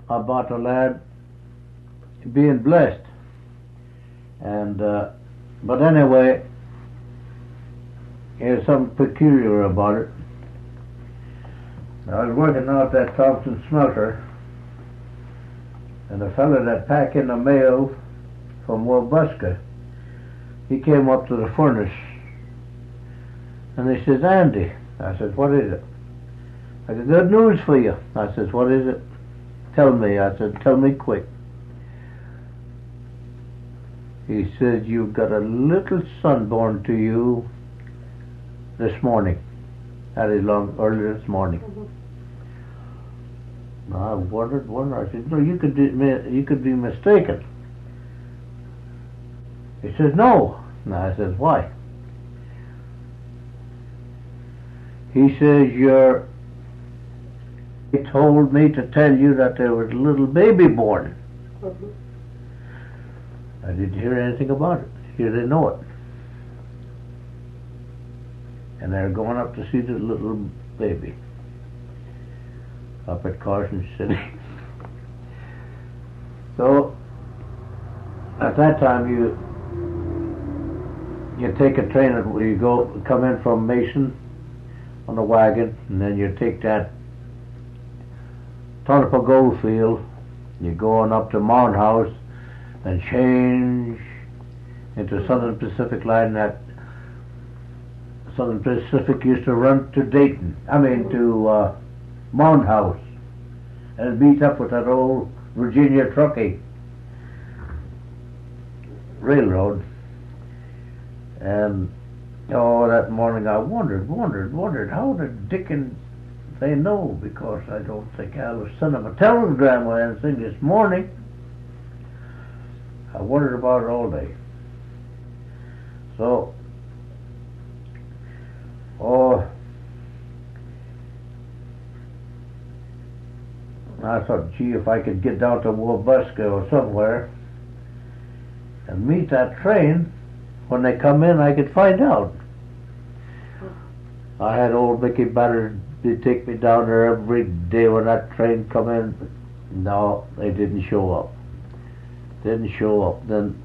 about the lad being blessed. And but anyway, there's something peculiar about it. I was working out that Thompson smelter, and the fellow that packed in the mail from Wabusca, he came up to the furnace, and he says, "Andy," I said, "what is it?" "I got good news for you." I says, "What is it?" "Tell me." I said, "Tell me quick." He said, "You've got a little son born to you this morning." That is early this morning. I wondered. I said, "No, you could be mistaken." He says, "No." And I says, "Why?" He says, He told me to tell you that there was a little baby born." I didn't hear anything about it. He didn't know it. And they're going up to see the little baby up at Carson City. So at that time you take a train and you come in from Mason on a wagon, and then you take that Tonopah Goldfield, you go on up to Mound House and change into Southern Pacific line. That Southern Pacific used to run to to Mound House, and it meets up with that old Virginia Truckee Railroad. And that morning I wondered how the dickens they know, because I don't think Alice sent them a telegram or anything this morning. I wondered about it all day. So, I thought, gee, if I could get down to Wabusca or somewhere and meet that train, when they come in, I could find out. I had old Mickey Batter to take me down there every day when that train come in, but no, they didn't show up. Then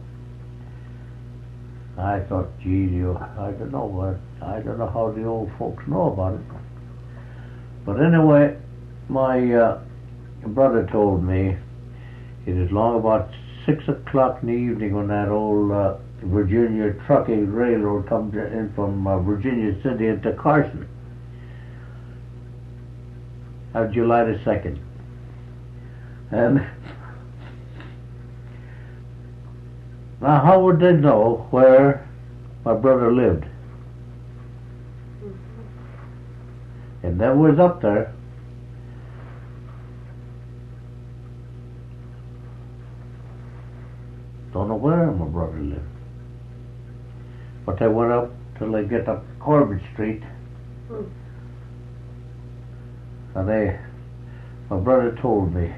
I thought, gee, I don't know how the old folks know about it. But anyway, my brother told me it was long about 6 o'clock in the evening when that old Virginia Truckee Railroad comes in from Virginia City into Carson. July the 2nd. And now how would they know where my brother lived? It never was up there. Don't know where my brother lived. But they went up till they get up Corbett Street. And my brother told me,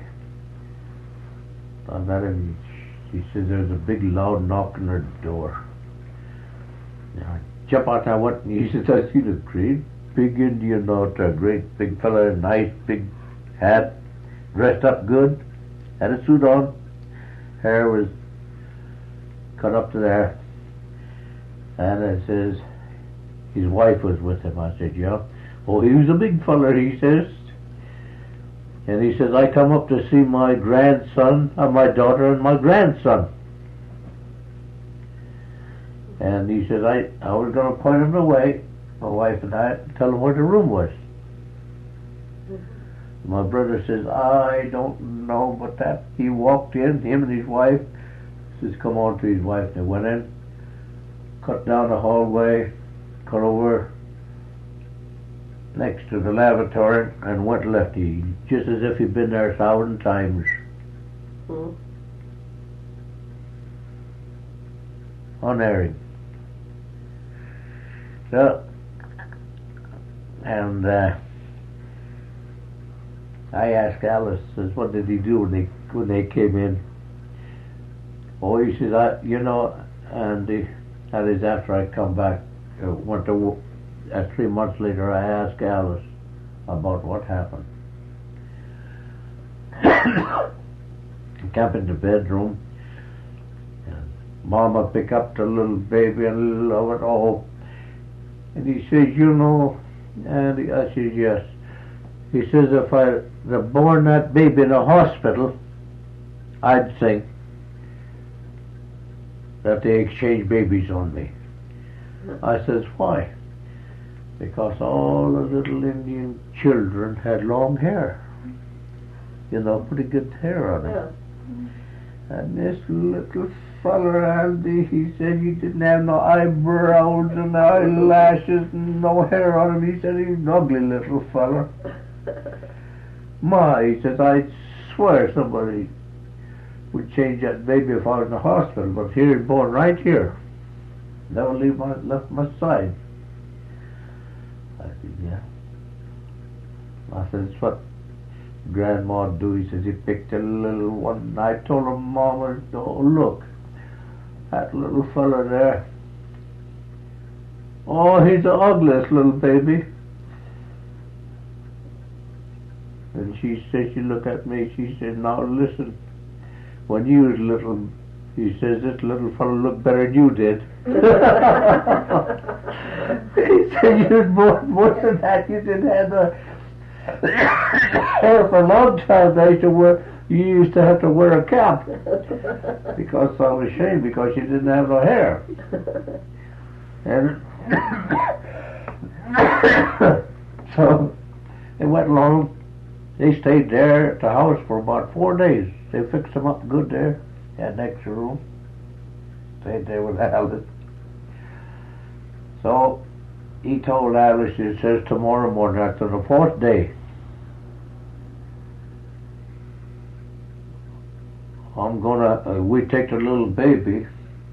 he said there's a big loud knock on their door. And I jump out, I went, and he said, I see the great big Indian out there, great big fella, nice big hat, dressed up good, had a suit on, hair was cut up to there. And it says his wife was with him. I said, yeah. Oh, he was a big fella, he says. And he says, I come up to see my grandson, my daughter and my grandson. And he says, I was going to point him the way, my wife and I, tell him where the room was. My brother says, I don't know, but that he walked in, him and his wife, says, come on to his wife. They went in, cut down the hallway, cut over next to the lavatory, and went lefty, just as if he'd been there 1,000 times. Unerring. So, and I asked Alice, says, what did he do when they came in? Oh, he says, and that is after I come back, went to 3 months later, I asked Alice about what happened. Camp in the bedroom. And Mama pick up the little baby and love it all. And he says, you know, and I says, yes. He says, if I had born that baby in a hospital, I'd think that they exchange babies on me. I says, why? Because all the little Indian children had long hair. You know, pretty good hair on it. And this little feller, Andy, he said he didn't have no eyebrows and eyelashes and no hair on him. He said he was an ugly little feller. Ma, he says, I swear somebody would change that baby if I was in the hospital, but here he's born right here. Never left my side. I said, yeah. I said, it's what Grandma do. He says, he picked a little one. I told him, Mama, oh, look, that little fella there. Oh, he's the ugliest little baby. And she said, she looked at me, she said, now listen, when you was little, he says, this little fellow looked better than you did. He said, you was more than that, you didn't have the hair for a long time. You used to have to wear a cap, because I was ashamed because you didn't have no hair. And so it went along. They stayed there at the house for about 4 days. They fixed them up good there. Had an extra room. Stayed there with Alice. So he told Alice, he says, tomorrow morning, after the 4th day, I'm gonna, we take the little baby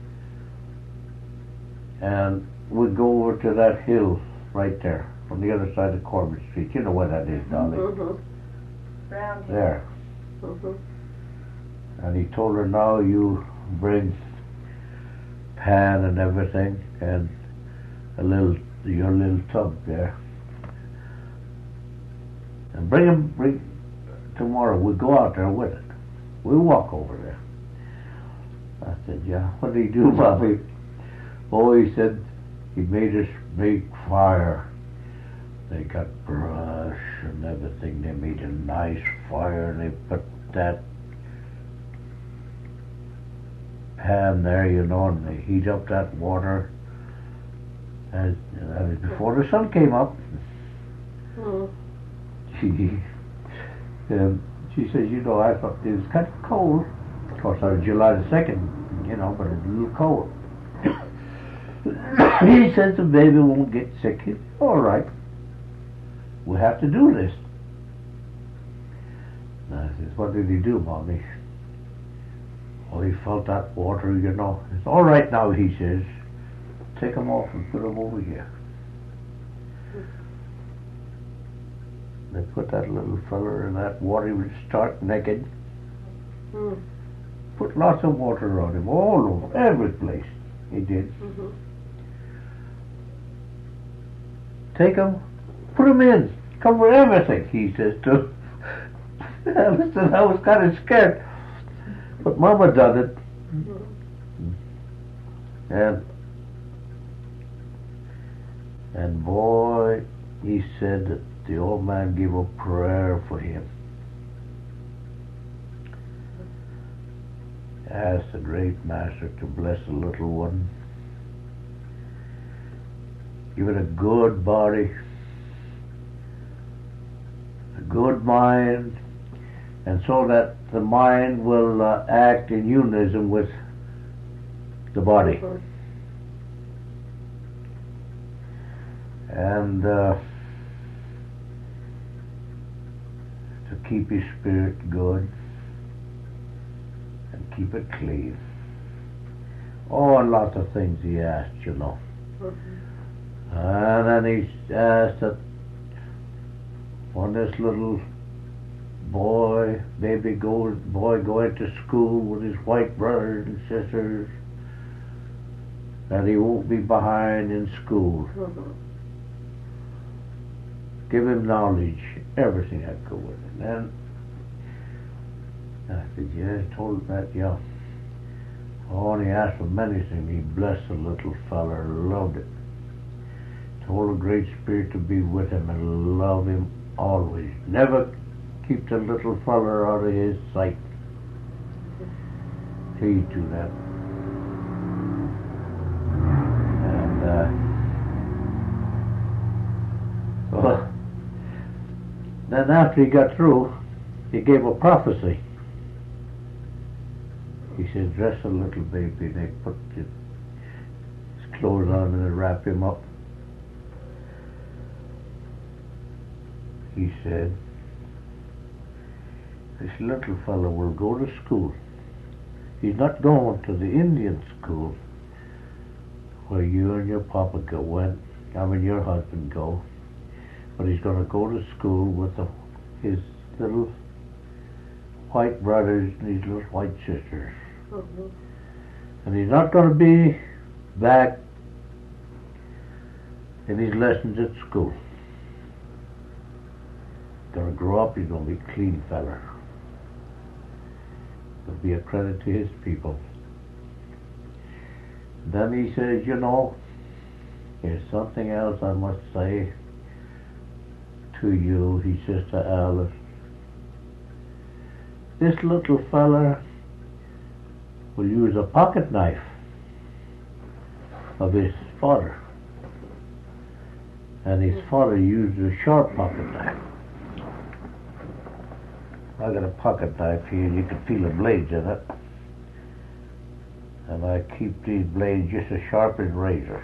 and we go over to that hill right there on the other side of Corbett Street. You know where that is, darling. Mm-hmm. Round here. There. Mm-hmm. And he told her, now you bring pan and everything and your little tub there. And bring tomorrow. We'll go out there with it. We'll walk over there. I said, yeah. What did he do, Bobby? Oh, he said he made us make fire. They got brush and everything. They made a nice fire and they put that pan there, you know, and they heat up that water. And that was before the sun came up. She says, you know, I thought it was kind of cold. Of course, I was July the 2nd, you know, but it's a little cold. He says the baby won't get sick. He said, all right. We have to do this. And I says, what did he do, Mommy? Oh, he felt that water, you know. It's all right now, he says. Take him off and put him over here. They put that little feller in that water. He was stark naked. Put lots of water on him, all over, every place. He did. Take him, put him in, cover everything, he says to. Listen, I was kind of scared. But Mama done it. And boy, he said that the old man gave a prayer for him. Asked the great master to bless the little one. Give it a good body, a good mind, and so that the mind will act in unison with the body. And to keep his spirit good and keep it clean. Oh, and lots of things he asked, you know. And then he asked that when this little baby boy going to school with his white brothers and sisters, that he won't be behind in school. Give him knowledge, everything that go with it. And I said, yeah, I told him that, yeah. Oh, and he asked for many things. He blessed the little feller, loved it. Told the Great Spirit to be with him and love him always. Never keep the little feller out of his sight. Please do that. And well, then after he got through, he gave a prophecy. He said, dress a little baby. They put his clothes on and they wrap him up. He said, this little fellow will go to school. He's not going to the Indian school where you and your papa your husband go, but he's going to go to school with his little white brothers and his little white sisters. Mm-hmm. And he's not going to be back in his lessons at school. He's going to grow up, he's going to be a clean feller. He'll be a credit to his people. Then he says, here's something else I must say to you. He says to Alice, this little fella will use a pocket knife of his father. And his father used a sharp pocket knife. I got a pocket knife here, and you can feel the blades in it. And I keep these blades just as sharp as razor.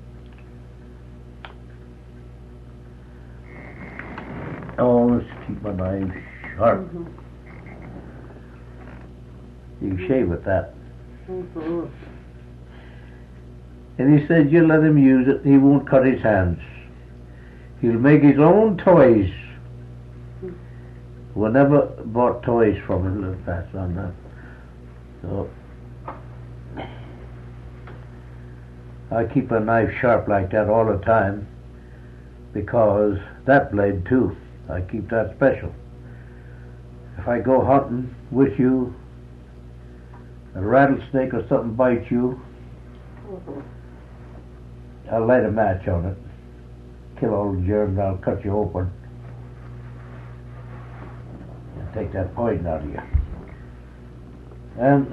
Always keep my knife sharp. Mm-hmm. You can shave with that. Mm-hmm. And he said, you let him use it, he won't cut his hands. He'll make his own toys. We never bought toys from him. Let's pass on that. So I keep a knife sharp like that all the time, because that blade too, I keep that special. If I go hunting with you, a rattlesnake or something bites you, I'll light a match on it, kill all the germs, I'll cut you open, take that poison out of you. And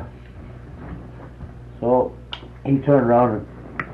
so he turned around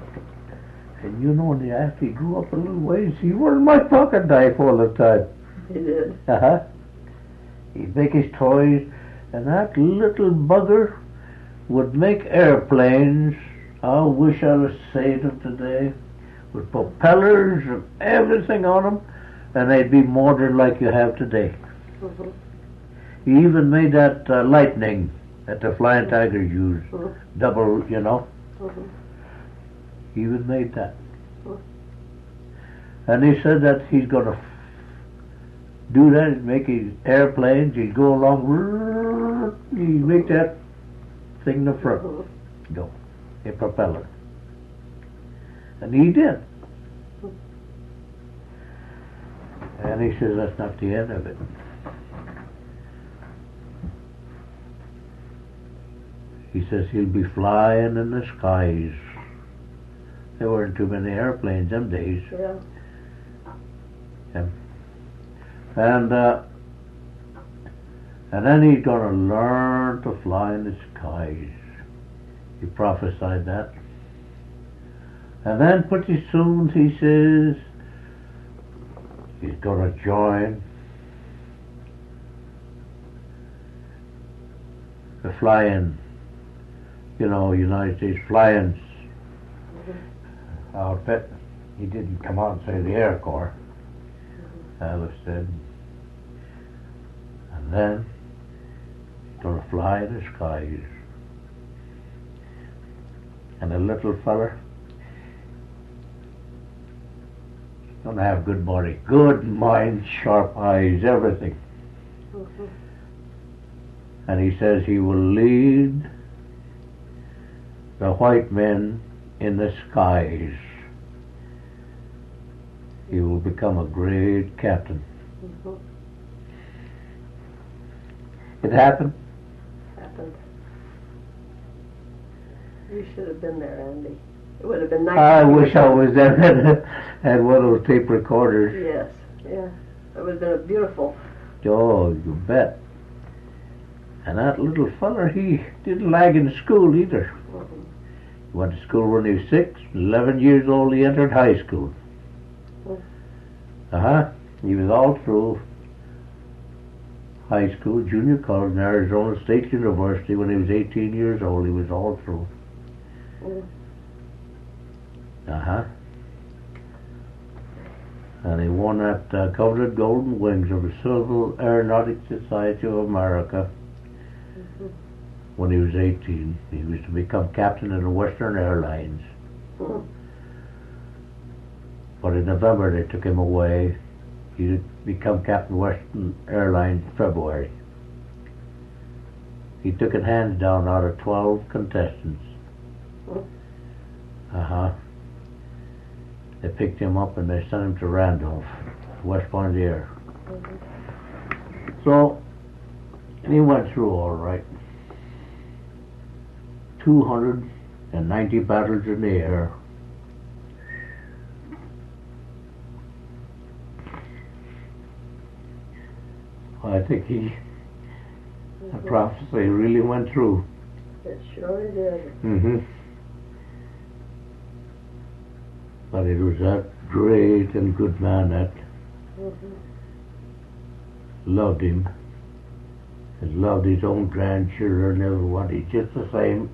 and after he grew up a little ways, he wanted my pocket knife all the time. He did. He'd make his toys, and that little bugger would make airplanes. I wish I was saved them today, with propellers and everything on them, and they'd be motored like you have today. Mm-hmm. He even made that lightning that the Flying Tigers use, double, Mm-hmm. He even made that. Mm-hmm. And he said that he's going to do that, make his airplanes, he'd go along, he'd make that thing in the front go, a propeller. And he did. And he says that's not the end of it. He says he'll be flying in the skies. There weren't too many airplanes them days. Yeah. And then he's going to learn to fly in the skies. He prophesied that. And then pretty soon he says he's going to join the flying, United States flying outfit. He didn't come out and say the Air Corps. Alice said. And then he's going to fly in the skies. And the little feller, he's going to have good body, good mind, sharp eyes, everything. Mm-hmm. And he says he will lead the white men in the skies. He will become a great captain. Mm-hmm. It happened? Happened. You should have been there, Andy. It would have been nice. I wish I was there and had one of those tape recorders. Yes, yeah. It would have been a beautiful. Oh, you bet. And that little feller, he didn't lag in school either. Mhm. He went to school when he was 6. 11 years old, he entered high school. He was all through high school, junior college, and Arizona State University. When he was 18 years old, he was all through. Mm. And he won that coveted Golden Wings of the Civil Aeronautic Society of America when he was 18. He was to become captain in the Western Airlines. Mm. But in November they took him away. He did become captain of Western Airlines in February. He took it hands down out of 12 contestants. They picked him up and they sent him to Randolph, West Point Air. So, he went through all right. 290 battles in the air. I think the prophecy really went through. It sure did. But it was that great and good man that loved him and loved his own grandchildren, everyone. He's just the same.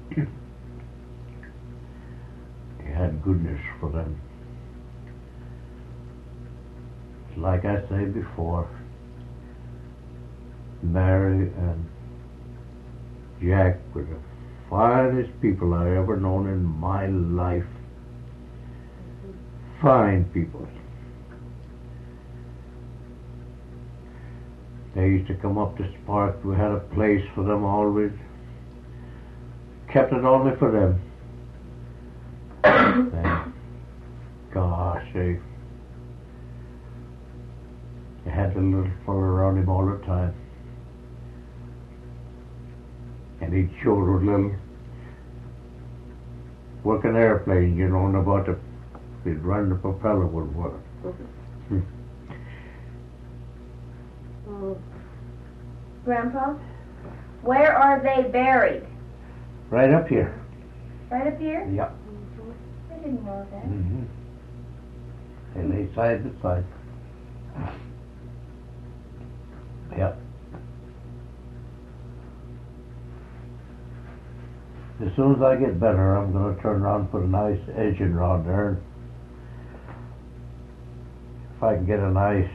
He had goodness for them. Like I said before, Mary and Jack were the finest people I ever known in my life. Fine people. They used to come up to Spark. We had a place for them always. Kept it only for them. And gosh, they had a little fella around him all the time. And he'd show those little working airplanes, you know, and about the he'd run the propeller would work. Grandpa, where are they buried? Right up here. Right up here? Yep. I didn't know that. They lay side to side. Yep. As soon as I get better, I'm going to turn around and put a nice engine rod there. If I can get a nice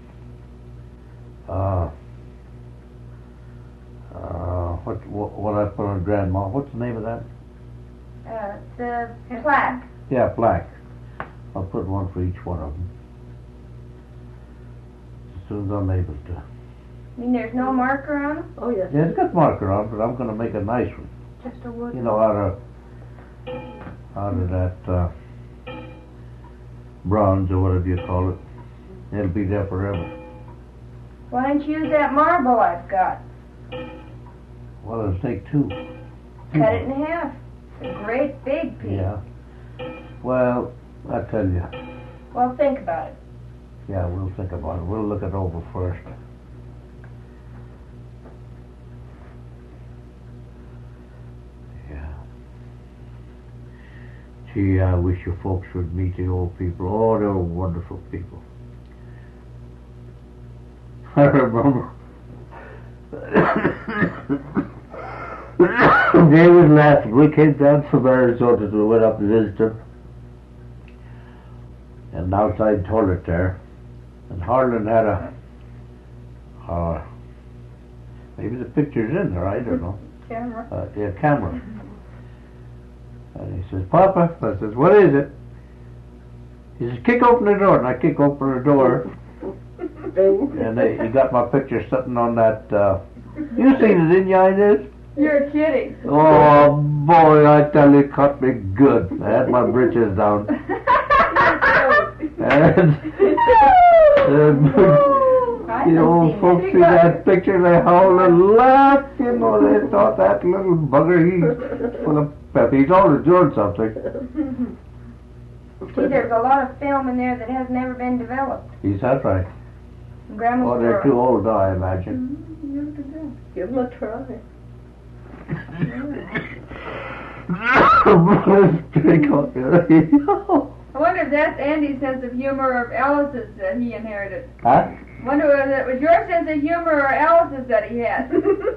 what I put on Grandma, what's the name of that? The plaque. Yeah, plaque. I'll put one for each one of them. As soon as I'm able to. I mean, there's no marker on them? Oh, yes. Yeah, it's got marker on, but I'm going to make a nice one. Just a wood. You know, out of that bronze or whatever you call it. It'll be there forever. Why don't you use that marble I've got? Well, it'll take two. Cut it in half. It's a great big piece. Yeah. Well, I tell you. Well, think about it. Yeah, we'll think about it. We'll look it over first. Yeah. Gee, I wish you folks would meet the old people. Oh, they were wonderful people. I remember they was laughing. We came down from Arizona, we went up to visit them. And outside toilet there. And Harlan had a maybe the picture's in there, I don't know. Camera. Yeah, camera. And he says, Papa, I says, what is it? He says, kick open the door. And I kick open the door. And he got my picture sitting on that. You seen it, didn't you, Inez? You're kidding. Oh, boy, I tell you, it cut me good. I had my britches down. The old seen folks it. see that picture, they howl and laugh. You know, they thought that little bugger, he's full of pep. He's always doing something. See, there's a lot of film in there that has never been developed. Is that right? Grandma's Oh, they're too old now, I imagine. Give him a try. Drink off your- I wonder if that's Andy's sense of humor or Alice's that he inherited. Huh? I wonder whether it was your sense of humor or Alice's that he had.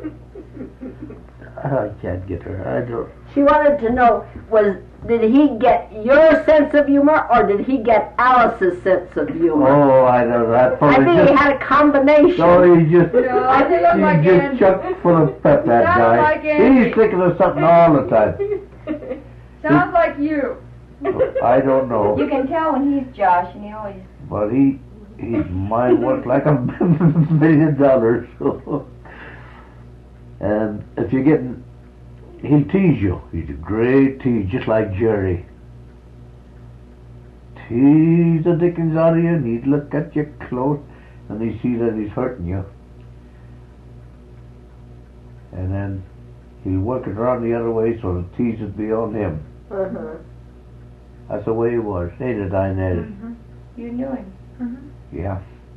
I can't get her. I don't. She wanted to know, did he get your sense of humor or did he get Alice's sense of humor? Oh, I know that. I think he had a combination. So he just, No, I think I'm like he's just Andy. chock full of pep, that Sounds guy. like Andy. He's thinking of something all the time. Sounds like you. I don't know. You can tell when he's Josh, and he always. But his mind worked like $1 million. So. And if you're getting, he'll tease you. He's a great tease, just like Jerry. Tease the dickens out of you, and he'd look at you close, and he see that he's hurting you. And then he'll work it around the other way so the tease would be on him. Uh-huh. That's the way he was, ain't it, Inez? You knew him. Yeah.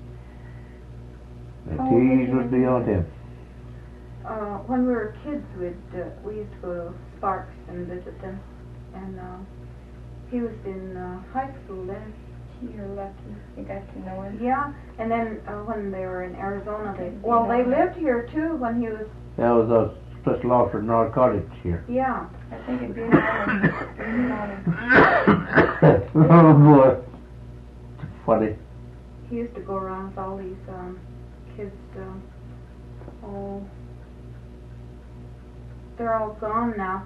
The How old was tease he would be on him. When we were kids, we used to go to Sparks and visit them, and he was in high school then. You're lucky. You got to know him. Yeah, and then when they were in Arizona, they lived here too when he was. That was a special offer narcotics here. Yeah. I think it'd be an honor. Oh boy. Funny. He used to go around with all these kids. They're all gone now.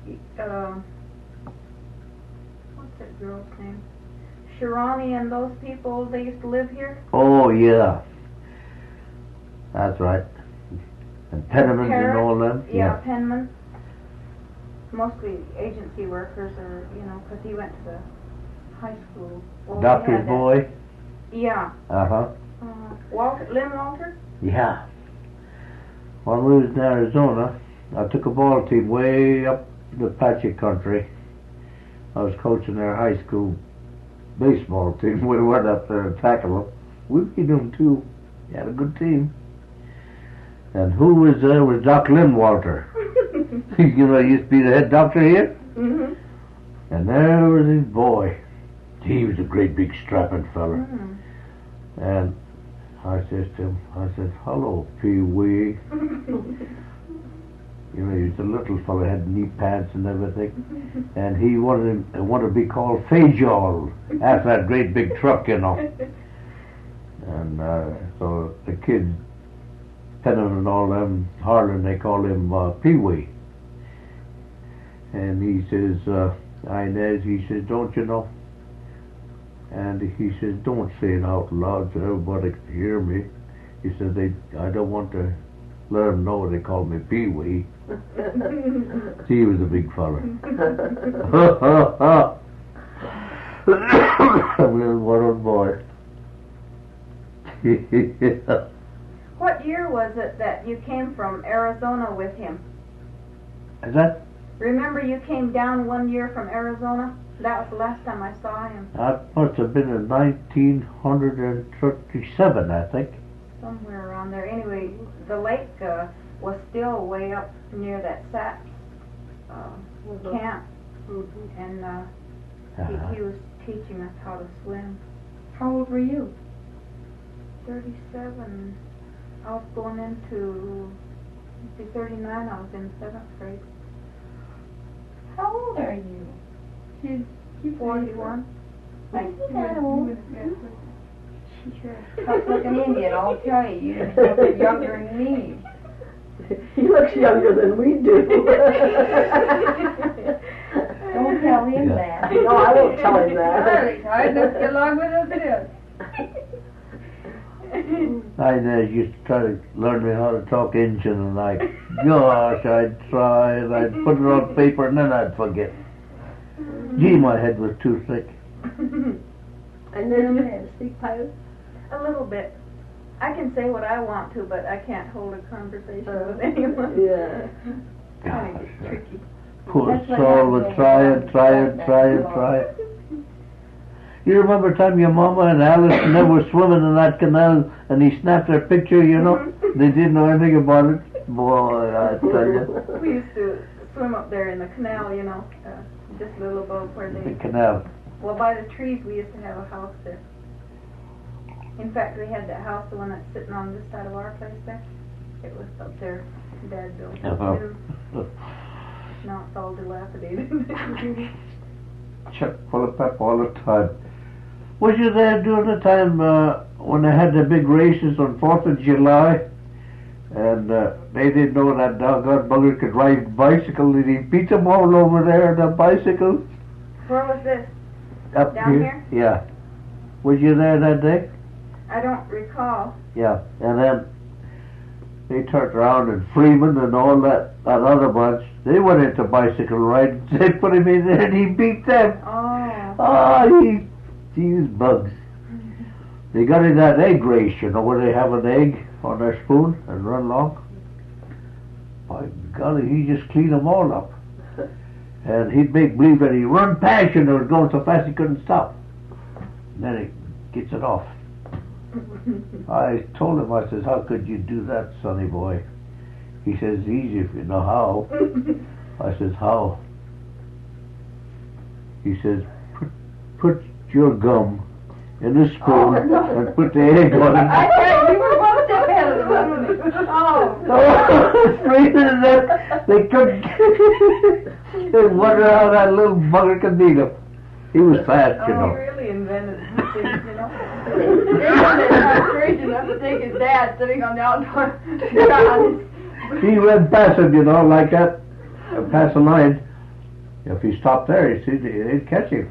What's that girl's name? Shirani and those people, they used to live here. Oh yeah. That's right. And Penniman and all them. Yeah, Penman. Mostly agency workers, or because he went to the high school. Well, Doctor's boy. Yeah. Uh-huh. Lynn Walter. Yeah. When we was in Arizona, I took a ball team way up the Apache country. I was coaching their high school baseball team. We went up there and tackled them. We beat them too. We had a good team. And who was there was Doc Lynn Walter. He used to be the head doctor here. Mm-hmm. And there was his boy. He was a great big strapping fella. Mm-hmm. And I says to him, hello, Pee-wee. He was a little fella, had knee pads and everything. And he wanted to be called Fajol, after that great big truck, And so the kids, Pennon and all them, Harlan, they call him Pee-wee. And he says, Inez, he says, don't you know? And he says, don't say it out loud so everybody can hear me. He says, I don't want to let them know they call me Pee-wee. He was a big fella. Little boy. What year was it that you came from Arizona with him? Is that? Remember you came down one year from Arizona? That was the last time I saw him. That must have been in 1937, I think. Somewhere around there. Anyway, the lake was still way up near that Saps camp. And he was teaching us how to swim. How old were you? 37. I was going into 39. I was in 7th grade. How old are you? She's 41. Like that old? She's a tough-looking Indian, I'll tell you. You're younger than me. He looks younger than we do. Don't tell him that. No, I won't tell him that. Charlie's hard enough to get along with us it Inez used to try to learn me how to talk Indian, and gosh, I'd try, and I'd put it on paper, and then I'd forget. Gee, my head was too thick. And then you had to speak pirate? A little bit. I can say what I want to, but I can't hold a conversation with anyone. Yeah. Kind of gets tricky. Poor That's what soul would happened try when and I try got and back try to and law. try. You remember the time your mama and Alice and they were swimming in that canal and he snapped their picture, you know? They didn't know anything about it. Boy, I tell you. We used to swim up there in the canal, you know, just a little above where The they. canal. Well, by the trees, we used to have a house there. In fact, we had that house, the one that's sitting on this side of our place there. It was up there. Dad built it. Uh-huh. too. Now it's all dilapidated. Chuck full of pep all the time. Was you there during the time when they had the big races on 4th of July? And they didn't know that doggone bugger could ride a bicycle and he beat them all over there on a bicycle. Where was this? Up Down here? Yeah. Was you there that day? I don't recall. Yeah. And then they turned around and Freeman and all that other bunch, they went into bicycle riding. They put him in there and he beat them. Oh. Oh, these bugs. They got in that egg race, you know, where they have an egg on their spoon and run along. By golly, he just cleaned them all up. And he'd make believe that he run past you and it was going so fast he couldn't stop. And then he gets it off. I told him, I says, how could you do that, sonny boy? He says, easy if you know how. I says, how? He says, put your gum in a spoon and put the egg on it. I tell you, you were one step ahead of the rest. Oh. Oh, straight in that, they couldn't. They wondered how that little bugger could beat him. He was fast, you He know. really invented things, you know. David is not crazy enough to take his dad sitting on the outdoor ground. He went past him, you know, like that, past the line. If he stopped there, you see, they'd catch him.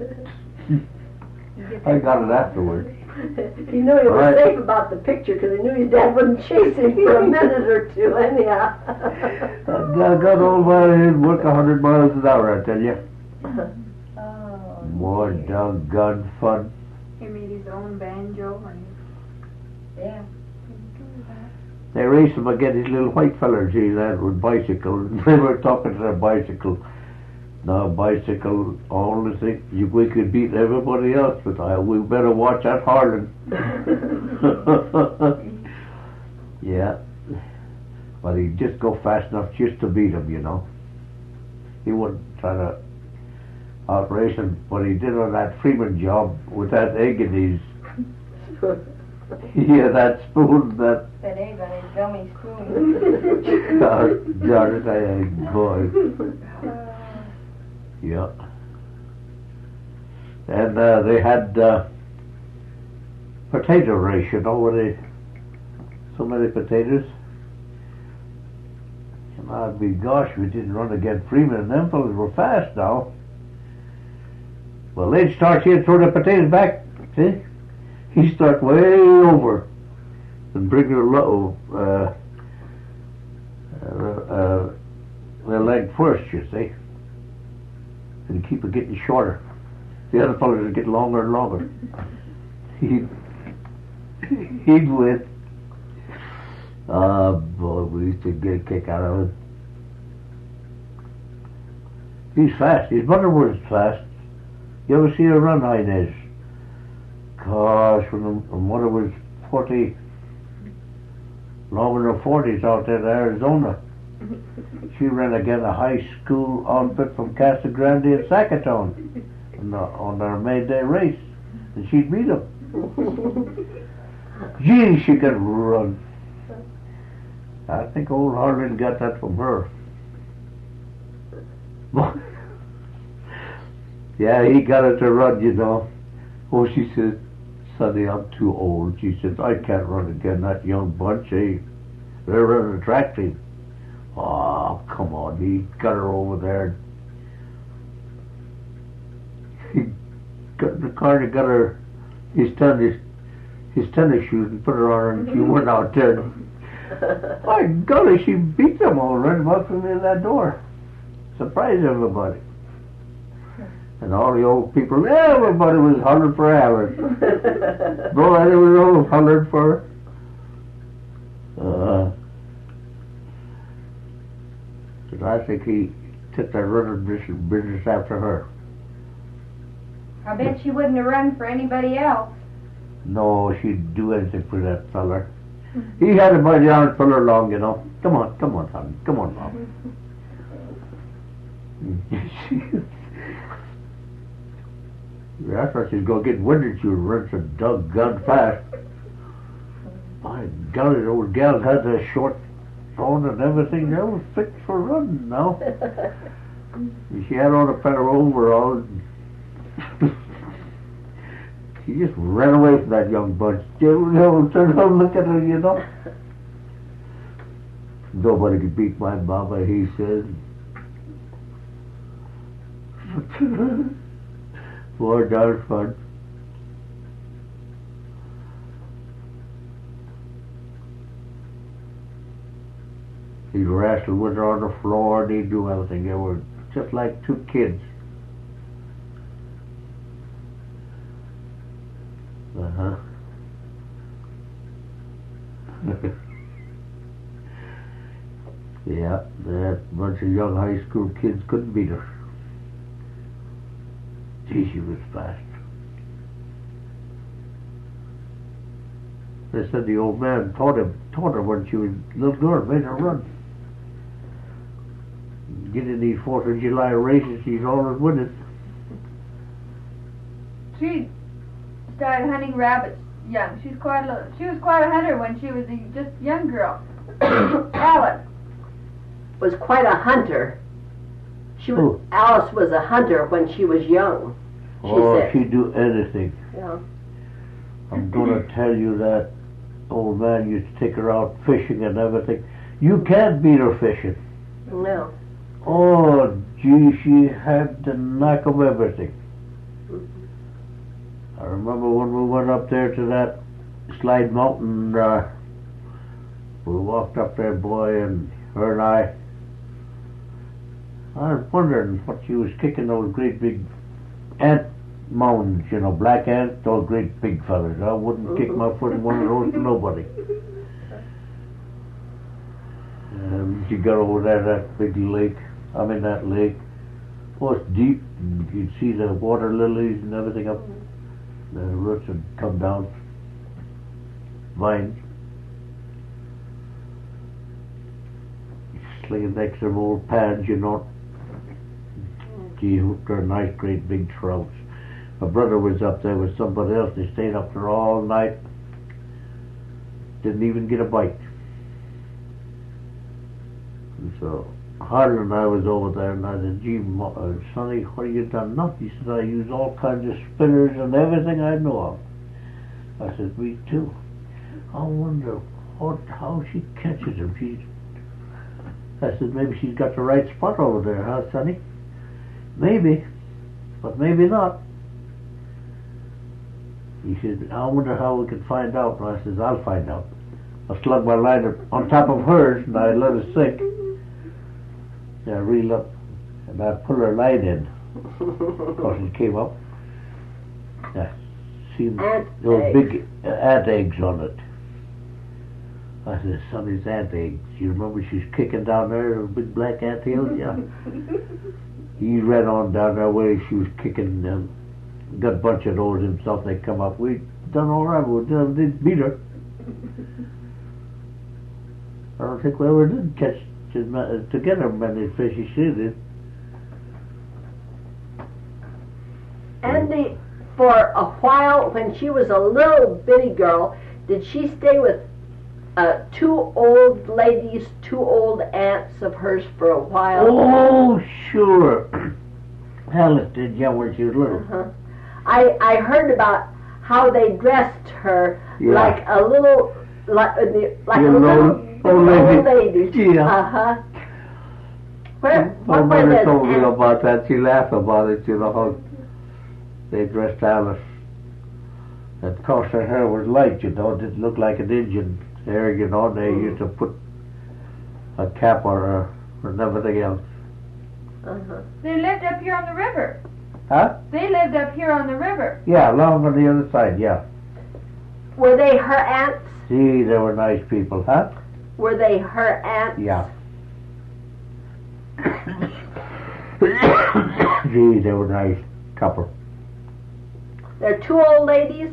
I got it afterwards. He knew he was Right. safe about the picture because he knew his dad wouldn't chase him for a minute or two anyhow. That got old man, he'd work 100 miles an hour, I tell you. Oh, More doggone fun. He made his own banjo and yeah. They raced him against these little white fellers he had with bicycles. They were talking to their bicycle. Now, bicycle, only think we could beat everybody else, but we better watch that Harlan. Yeah. But he'd just go fast enough just to beat him, you know. He wouldn't try to outrace him, but he did on that Freeman job with that egg in his... Yeah, that spoon, that... That egg on his gummy spoon. Darn it, egg, boy. Yeah. And they had potato race, you know, where they... So many potatoes. And I'd be, gosh, we didn't run against Freeman, and them fellas were fast now. Well, they'd start here and throw the potatoes back, see? He'd start way over and bring their leg first, you see, and keep it getting shorter. The other fellas would get longer and longer. He'd win. Boy, we used to get a kick out of him. He's fast. His mother was fast. You ever see her run, Inez? Gosh, when her mother was 40, long in her 40s out there in Arizona. She ran against a high school outfit from Casa Grande and Sackatown on their May Day race, and she'd beat them. Gee, she could run. I think old Harlan got that from her. Yeah, he got her to run, you know. Oh, she said, Sonny, I'm too old. She said, I can't run again, that young bunch. They're running a track team. Oh, come on. He got her over there. He got in the car and got her his tennis shoes and put her on, and she went out there. My golly, she beat them all right about from in that door. Surprised everybody. And all the old people, everybody was hollering for Alice. Boy, they was all hollering for her. But I think he took that running business after her. I bet she wouldn't have run for anybody else. No, she'd do anything for that feller. He had to buy the arm feller along, you know. Come on, son. Come on, Mom. That's why she's going to get winded. She runs so doggone fast. My golly, the old gal had that short thorn and everything. That was fit for running now. She had on a pair of overalls. She just ran away from that young bunch. Turned around, look at her, you know. Nobody could beat my mama, he says. Boy, that was fun. He'd wrestle with her on the floor and he'd do everything. They were just like two kids. Uh-huh. Yeah, that bunch of young high school kids couldn't beat her. Gee, she was fast. They said the old man taught her when she was a little girl, made her run. Get in these 4th of July races, she's always winning. She started hunting rabbits young. She was quite a hunter when she was just a young girl. Alice was quite a hunter. Alice was a hunter when she was young. She'd do anything. Yeah. I'm going to tell you that old man used to take her out fishing and everything. You can't beat her fishing. No. Oh, gee, she had the knack of everything. I remember when we went up there to that Slide Mountain, we walked up there, boy, and her and I was wondering what she was kicking those great big ant mounds, you know, black ants, those great big fellas. I wouldn't kick my foot in one of those to nobody. She got over there, that big lake. That lake. Oh, it's deep. And you'd see the water lilies and everything up. The roots would come down. Vines. Slinging next to them old pads, you know. Gee, they're nice, great big trouts. My brother was up there with somebody else. They stayed up there all night. Didn't even get a bite. And so Harlan and I was over there, and I said, gee, Sonny, what have you done? Nothing. He said, I use all kinds of spinners and everything I know of. I said, me too. I wonder how she catches them. I said, maybe she's got the right spot over there, huh, Sonny? Maybe, but maybe not. He said, I wonder how we can find out. And I says, I'll find out. I slung my line on top of hers, and I let it sink. I reel up, and I pull her line in. Of course, it came up. I seen those big ant eggs on it. I said, Sonny's ant eggs. You remember she's kicking down there, those big black ant hills? Yeah. He ran on down that way. She was kicking them. Got a bunch of those himself. They come up. We done all right. We didn't beat her. I don't think we ever did catch together many fish. She did. Andy, for a while, when she was a little bitty girl, did she stay with two old ladies, two old aunts of hers for a while? Oh, sure. Alice did, yeah, when she was little. Uh-huh. I heard about how they dressed her like a little, like a little old lady. Yeah. Uh-huh. My mother told me about that. She laughed about it, you know, how they dressed Alice. And of course her hair was light, you know, it didn't look like an Indian hair, you know. They used to put a cap on her and everything else. Uh-huh. They lived up here on the river. Huh? They lived up here on the river. Yeah, along on the other side, yeah. Were they her aunts? Gee, they were nice people, huh? Were they her aunts? Yeah. Gee, they were nice couple. They're two old ladies.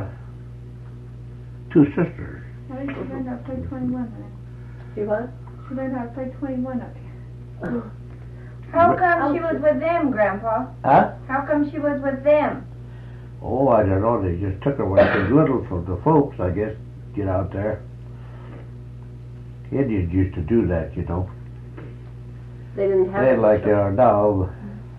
Two sisters. I think she learned how to play 21 then. See what? She learned how to play 21 up here. How come she was with them, Grandpa? Huh? How come she was with them? Oh, I don't know. They just took her when she was little from the folks, I guess. Get out there. Indians used to do that, you know. They didn't have They it, like they so- are now.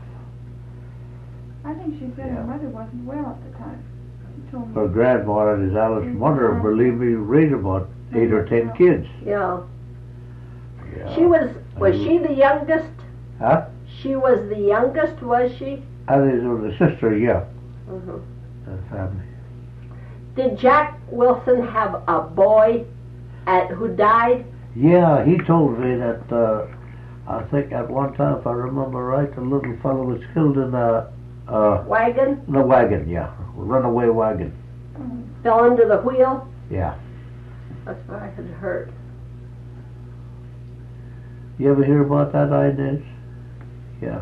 I think she said Yeah. her mother wasn't well at the time. She told me. Her grandmother and his Alice's mother, believe me, raised about 8 or 10 kids. Yeah. Yeah. She was she the youngest? Huh? She was the youngest, was she? I think it was a sister, yeah. Mhm. The family. Did Jack Wilson have a boy who died? Yeah, he told me that, I think at one time, if I remember right, the little fellow was killed in a Wagon? wagon, yeah. Runaway wagon. Fell under the wheel? Yeah. That's what I had heard. You ever hear about that, Inez? Yeah.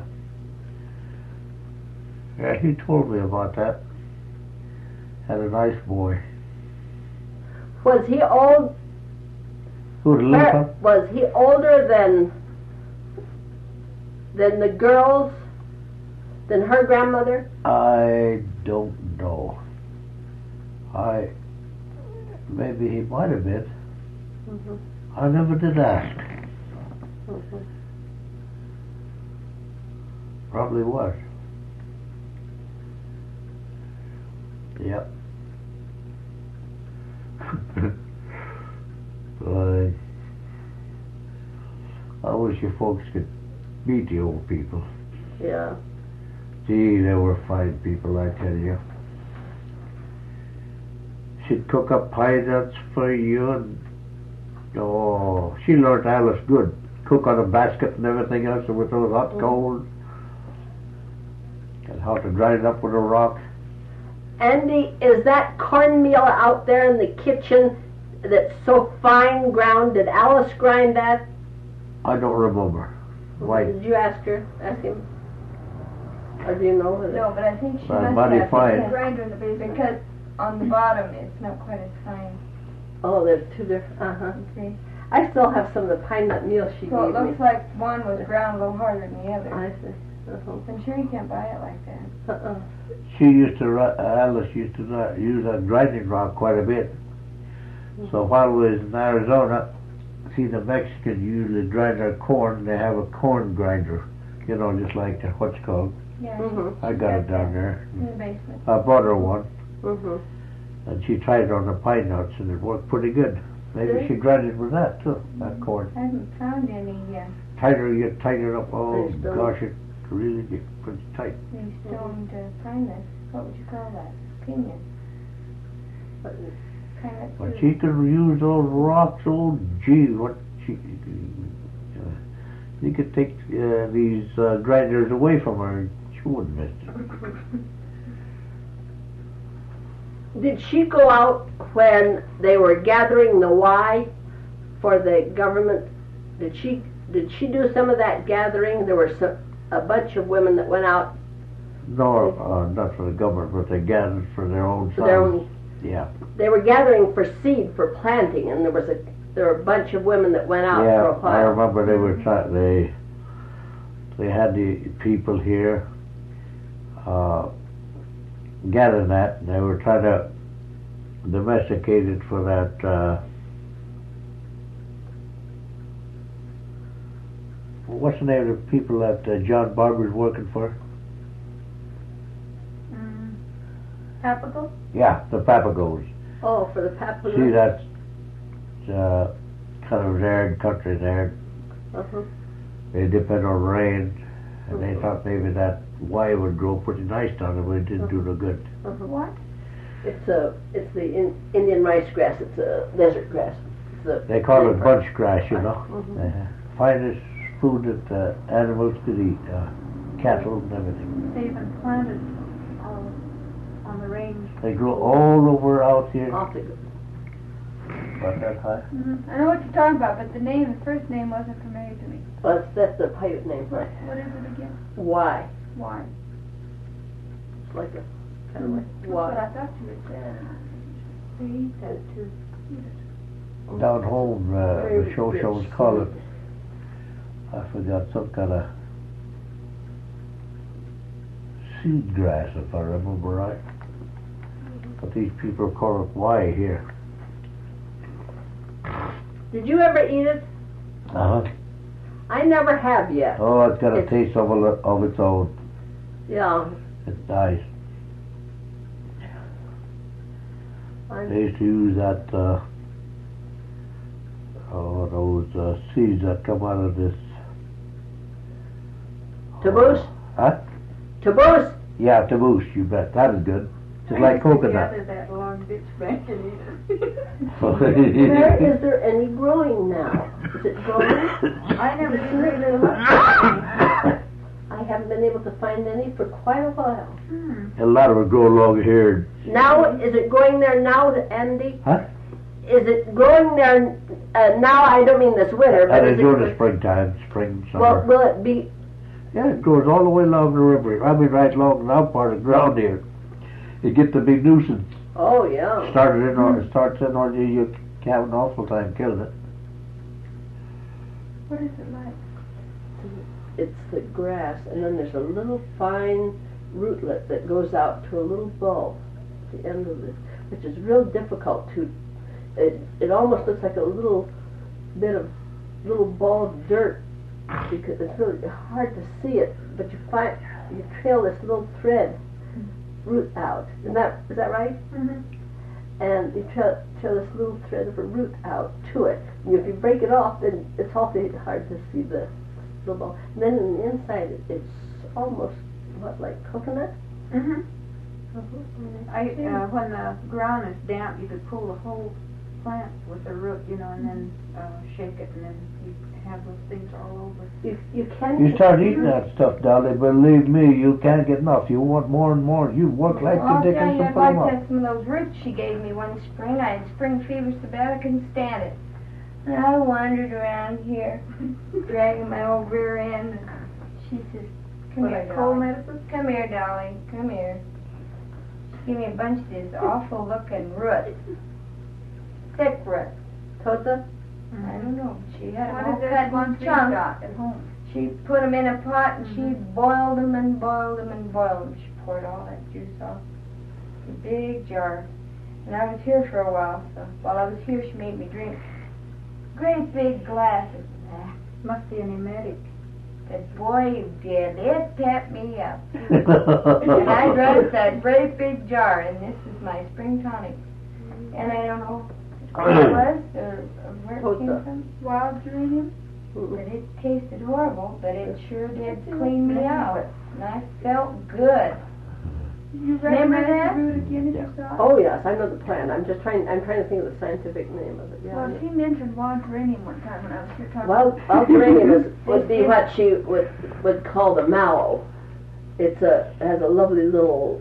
Yeah, he told me about that. Had a nice boy. Was he old? Who, the little fellow? Was he older than the girls? Than her grandmother? I don't know. Maybe he might have been. Mhm. I never did ask. Mhm. Probably was. Yep. Boy, I wish you folks could meet the old people. Yeah. Gee, they were fine people, I tell you. She'd cook up pie nuts for you, and she learned Alice good. Cook on a basket and everything else with those hot coals. And how to grind it up with a rock. Andy, is that cornmeal out there in the kitchen that's so fine ground? Did Alice grind that? I don't remember. Why? Did you ask her? Ask him? Or do you know whether? No, but I think she Well, must mighty have fine. a grinder in the basement because on the bottom it's not quite as fine. Oh, there's two different. Uh-huh. Okay. I still have some of the pine nut meal she So it gave me. looks like one was ground a little harder than the other. I see. Uh-huh. I'm sure you can't buy it like that. Uh-uh. Alice used to use a grinding rock quite a bit. So while we was in Arizona, see the Mexicans usually grind their corn. They have a corn grinder, just like what's called. Yeah. Mhm. I got it down there. In the basement. I bought her one, Mhm. and she tried it on the pine nuts, and it worked pretty good. Maybe Really? she grinded with that too, that corn. I haven't found any Tighter you tighten it up, oh They still- gosh, it really gets pretty tight. any stoned pine nuts. What would you call that? Pinion. Pine nuts. But she could use those rocks, oh gee, you could take these grinders away from her, and she wouldn't miss it. Did she go out when they were gathering the Y for the government? Did she do some of that gathering? There were a bunch of women that went out No, not for the government, but they gathered for their own for their sons. own. Yeah. They were gathering for seed for planting, and there were a bunch of women that went out Yeah, for a I while. remember they were they had the people here gather that, and they were trying to domesticate it for that. What's the name of the people that John Barber's working for? Papago? Yeah, the Papagos. Oh, for the Papua. See, that's kind of an arid country there. Uh-huh. They depend on rain, and they thought maybe that Y would grow pretty nice down there, but it didn't do no good. Uh-huh. What? It's the Indian rice grass. It's a desert grass. They call it bunch grass, you know. Mhm. Finest food that animals could eat, cattle and everything. They even planted on the range. They grow all over out here. Awfully good. about that high. I know what you're talking about, but the first name wasn't familiar to me. Well, that's the Paiute name for it. What is it again? Why? Why? It's like a kind of like That's what why. I thought you had said. They eat that too. Down home, Very the Shoshones rich call it, food. I forgot, some kind of seed grass, if I remember right. But these people call it why here. Did you ever eat it? Uh-huh. I never have yet. Oh, it's got a It's- taste of its own. Yeah. It's nice. I'm- They used to use that, those seeds that come out of this. Taboose? Huh? Taboose? Yeah, taboose, you bet. That is good. Just like coconut. Gather that long bitch branch and eat it. Where is there any growing now? Is it growing? I never did really look. I haven't been able to find any for quite a while. A lot of it grow along here. Now, is it growing there now, Andy? Huh? Is it growing there now? I don't mean this winter, but And is it's it, during the springtime, spring, well, summer. will it be? Yeah, it grows all the way along the river. I mean, right along the up part of the ground here. It gets a big nuisance. Oh yeah. It starts in on you. You have an awful time killing it. What is it like? It's the grass, and then there's a little fine rootlet that goes out to a little bulb at the end of it, which is real difficult to. It almost looks like a little bit of little ball of dirt because it's really hard to see it. But you trail this little thread root out. Is that right? Mm-hmm. And you trail this little thread of a root out to it. And if you break it off, then it's awfully hard to see the little ball. And then on the inside, it's almost like coconut. Mm-hmm. When the ground is damp, you could pull the whole plant with the root, and then shake it, and then you have those things all over. You can. You start eating that stuff, Dolly. Believe me, you can't get enough. You want more and more. You work like I'll the tell dickens you, to I'd put like them to up. have some of those roots she gave me one spring. I had spring fever so bad I couldn't stand it. And I wandered around here, dragging my old rear end. And she says, "Come What, here, like cold Dolly. medicine? Come here, Dolly. Come here." She gave me a bunch of this awful-looking root, thick root. Tota? I don't know. She had What them all is this cut one in we chunks. got at home? She put them in a pot and she boiled them and boiled them and boiled them. She poured all that juice off in a big jar. And I was here for a while, so while I was here she made me drink great big glasses of that. Must be an emetic. But boy, you did. It tapped me up. And I drank that great big jar, and this is my spring tonic. And I don't know what it was or where it came from. Wild geranium? But it tasted horrible, but it sure did clean me out. And I felt good. You Remember recommend that? the root again if you saw it? Oh yes, I know the plant. I'm trying to think of the scientific name of it. Yeah. Well, she mentioned wild geranium one time when I was here talking. Wild geranium would be what she would call the mallow. It has a lovely little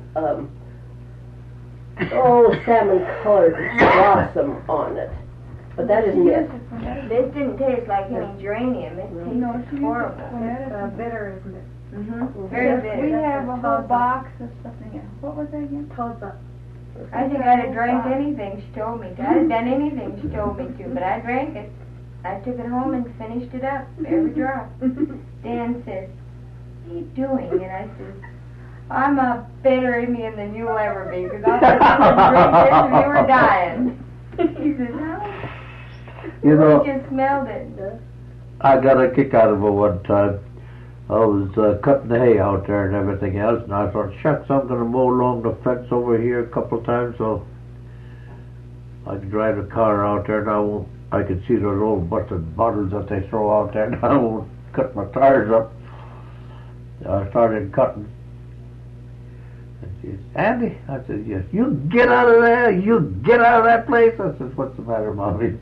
salmon-colored blossom on it. But that isn't it. This didn't taste like any geranium. It tasted No, she used it horrible. for It's medicine. bitter, isn't it? Mm-hmm. Very Yes, we bitter. have a whole box of something in. What was that again? Toza. I think I'd have drank anything she told me to. I'd have done anything she told me to, but I drank it. I took it home and finished it up, every drop. Dan says, "What are you doing?" And I said, "I'm a better Indian than you'll ever be, because I'll sit and drink this if you were dying." He says, "No." You know, just smelled it. I got a kick out of it one time. I was cutting the hay out there and everything else, and I thought, shucks, I'm going to mow along the fence over here a couple of times so I can drive the car out there, and I can see those old busted bottles that they throw out there, and I won't cut my tires up. I started cutting. And she said, "Andy," I said, "Yes, you get out of there, you get out of that place." I said, "What's the matter, Mommy?"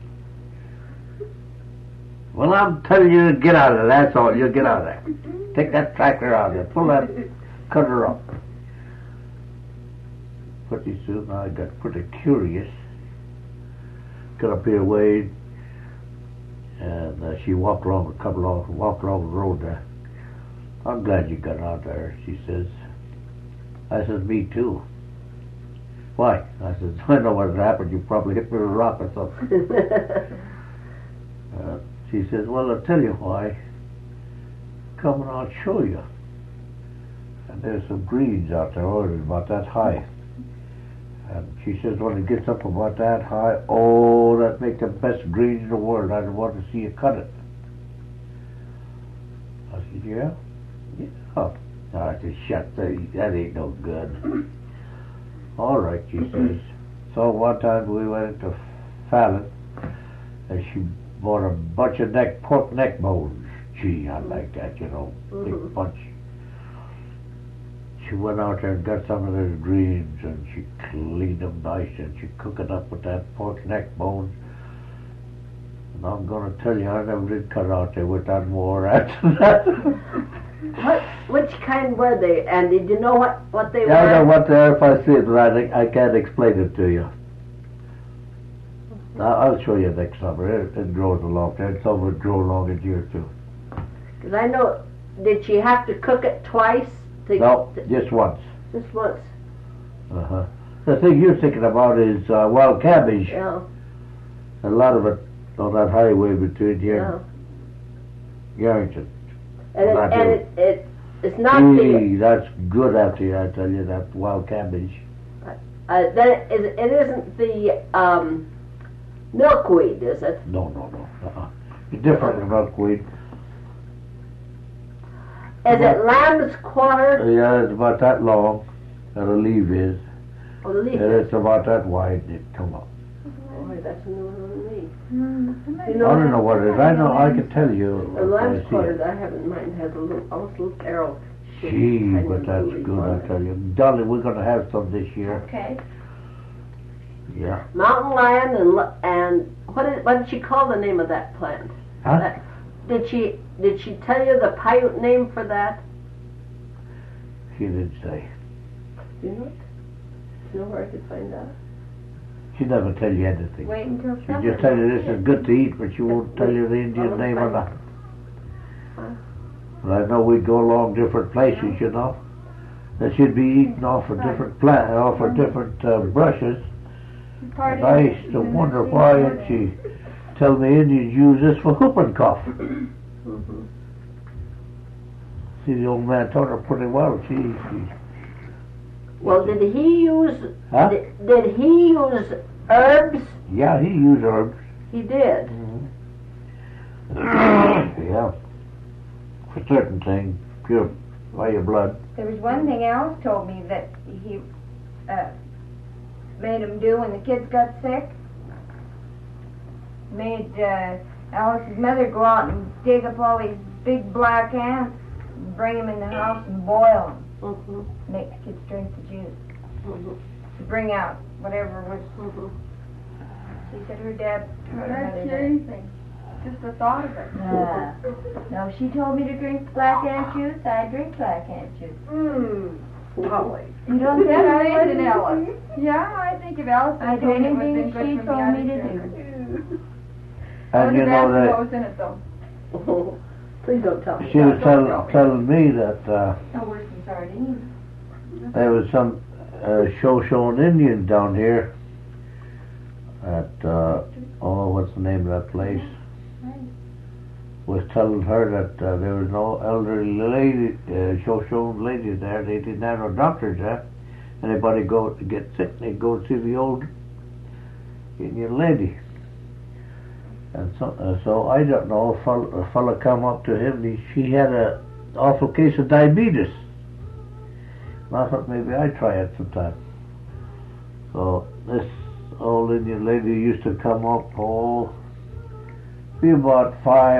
"Well, I'm telling you to get out of there, that's all. You get out of there. Take that tractor out of there. Pull that cutter up." Pretty soon I got pretty curious. got up here way, and she walked along walked along the road there. I'm glad you got out there, she says. I says, me too. Why? I says, I know what had happened. You probably hit me with a rock or something. She says, well, I'll tell you why. Come and I'll show you. And there's some greens out there, oh, about that high. And she says, when it gets up about that high, oh, that make the best greens in the world. I want to see you cut it. I said, yeah? Yeah. Oh. I said, shut that ain't no good. All right, she says. So one time we went to Fallon, and she bought a bunch of pork neck bones. Gee, I like that, you know, big bunch. She went out there and got some of those greens, and she cleaned them nice, and she cooked it up with that pork neck bone. And I'm going to tell you, I never did cut out there with that more after that. Which kind were they? And did you know what they were? I know what they are if I see it, but I can't explain it to you. I'll show you next summer. It grows along there, and some would grow along in here too. Because I know, did she have to cook it twice? No, just once. Just once. Uh-huh. The thing you're thinking about is wild cabbage. Yeah. A lot of it on that highway between here and Yarrington. And it's not that's good after you, I tell you, that wild cabbage. Then it isn't the milkweed, is it? No. It's different than milkweed. Is it lamb's quarter? Yeah, it's about that long, and the leaf is. Oh, the leaf. And it's about that wide, and it come up. Oh, that's a new one on me. I don't know what it is. I know, I can tell you. The lamb's quarter that I have in mind has almost a little arrow. Gee, but that's good, I tell you. Darling, we're going to have some this year. Okay. Yeah. Mountain lion and what did she call the name of that plant? Huh? Did she tell you the Paiute name for that? She didn't say. Do you know it? Do you know where I could find out? She never tell you anything. Wait until She summer. just tell you this is good to eat, but she won't tell you the Indian name or nothing. But I know we go along different places, you know. That she'd be eating off of different brushes. And I used to wonder why and she tell me Indians use this for whooping cough. See, the old man taught her pretty well. Well, did he use? Huh? Did he use herbs? Yeah, he used herbs. He did. Yeah. For certain things, purify your blood. There was one thing Alice told me that he made him do when the kids got sick. Made Alice's mother go out and dig up all these big black ants and bring them in the house and boil them. Make the kids drink the juice. To bring out whatever was. She said her dad taught her That's mother your anything. Just the thought of it. No, she told me to drink black ant juice. I drink black ant juice. Probably. You don't That tell me what amazing, Alice. Yeah, I think if Alice I had do told me it would have anything been good she for me, told I'd me to have do. done it. And you know What that was in it though? Please don't tell me. she was telling me that No worse than sardines. there was some Shoshone Indian down here at what's the name of that place? Was telling her that there was no elderly lady, Shoshone ladies there. They didn't have no doctors there. Anybody go to get sick, they go see the old Indian lady. And so I don't know. A fella come up to him. She had a awful case of diabetes. And I thought maybe I'd try it sometime. So this old Indian lady used to come up, be about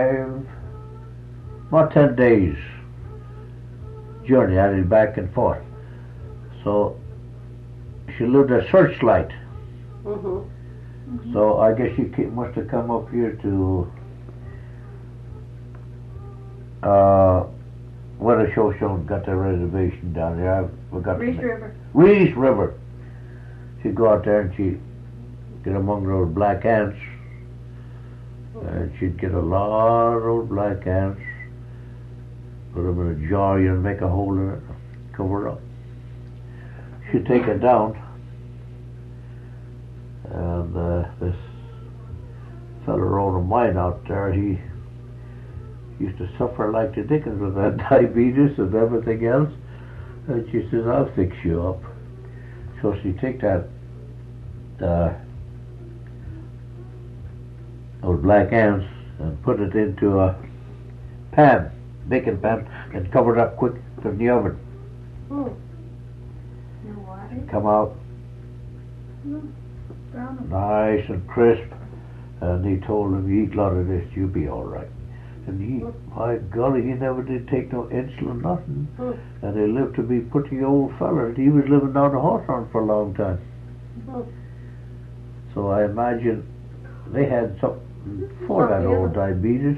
10 days journey. I did back and forth. So she lived at Searchlight. So I guess she must have come up here to where the Shoshone got their reservation down there. I forgot the Reese name. River. Reese River. She'd go out there and she'd get among those black ants she'd get a lot of old black ants, put them in a jar, you'd make a hole in it, cover it up. She'd take it down, and this fella owned a mine out there, he used to suffer like the dickens with that diabetes and everything else, and she says, I'll fix you up. So she'd take that those black ants and put it into a pan, baking pan, and cover it up quick from the oven. No water? Come out nice and crisp, and he told him, you eat a lot of this, you'll be all right. And he, my golly, he never did take no insulin, nothing. And he lived to be pretty old fella. He was living down the Hawthorne for a long time. So I imagine they had something for that old diabetes.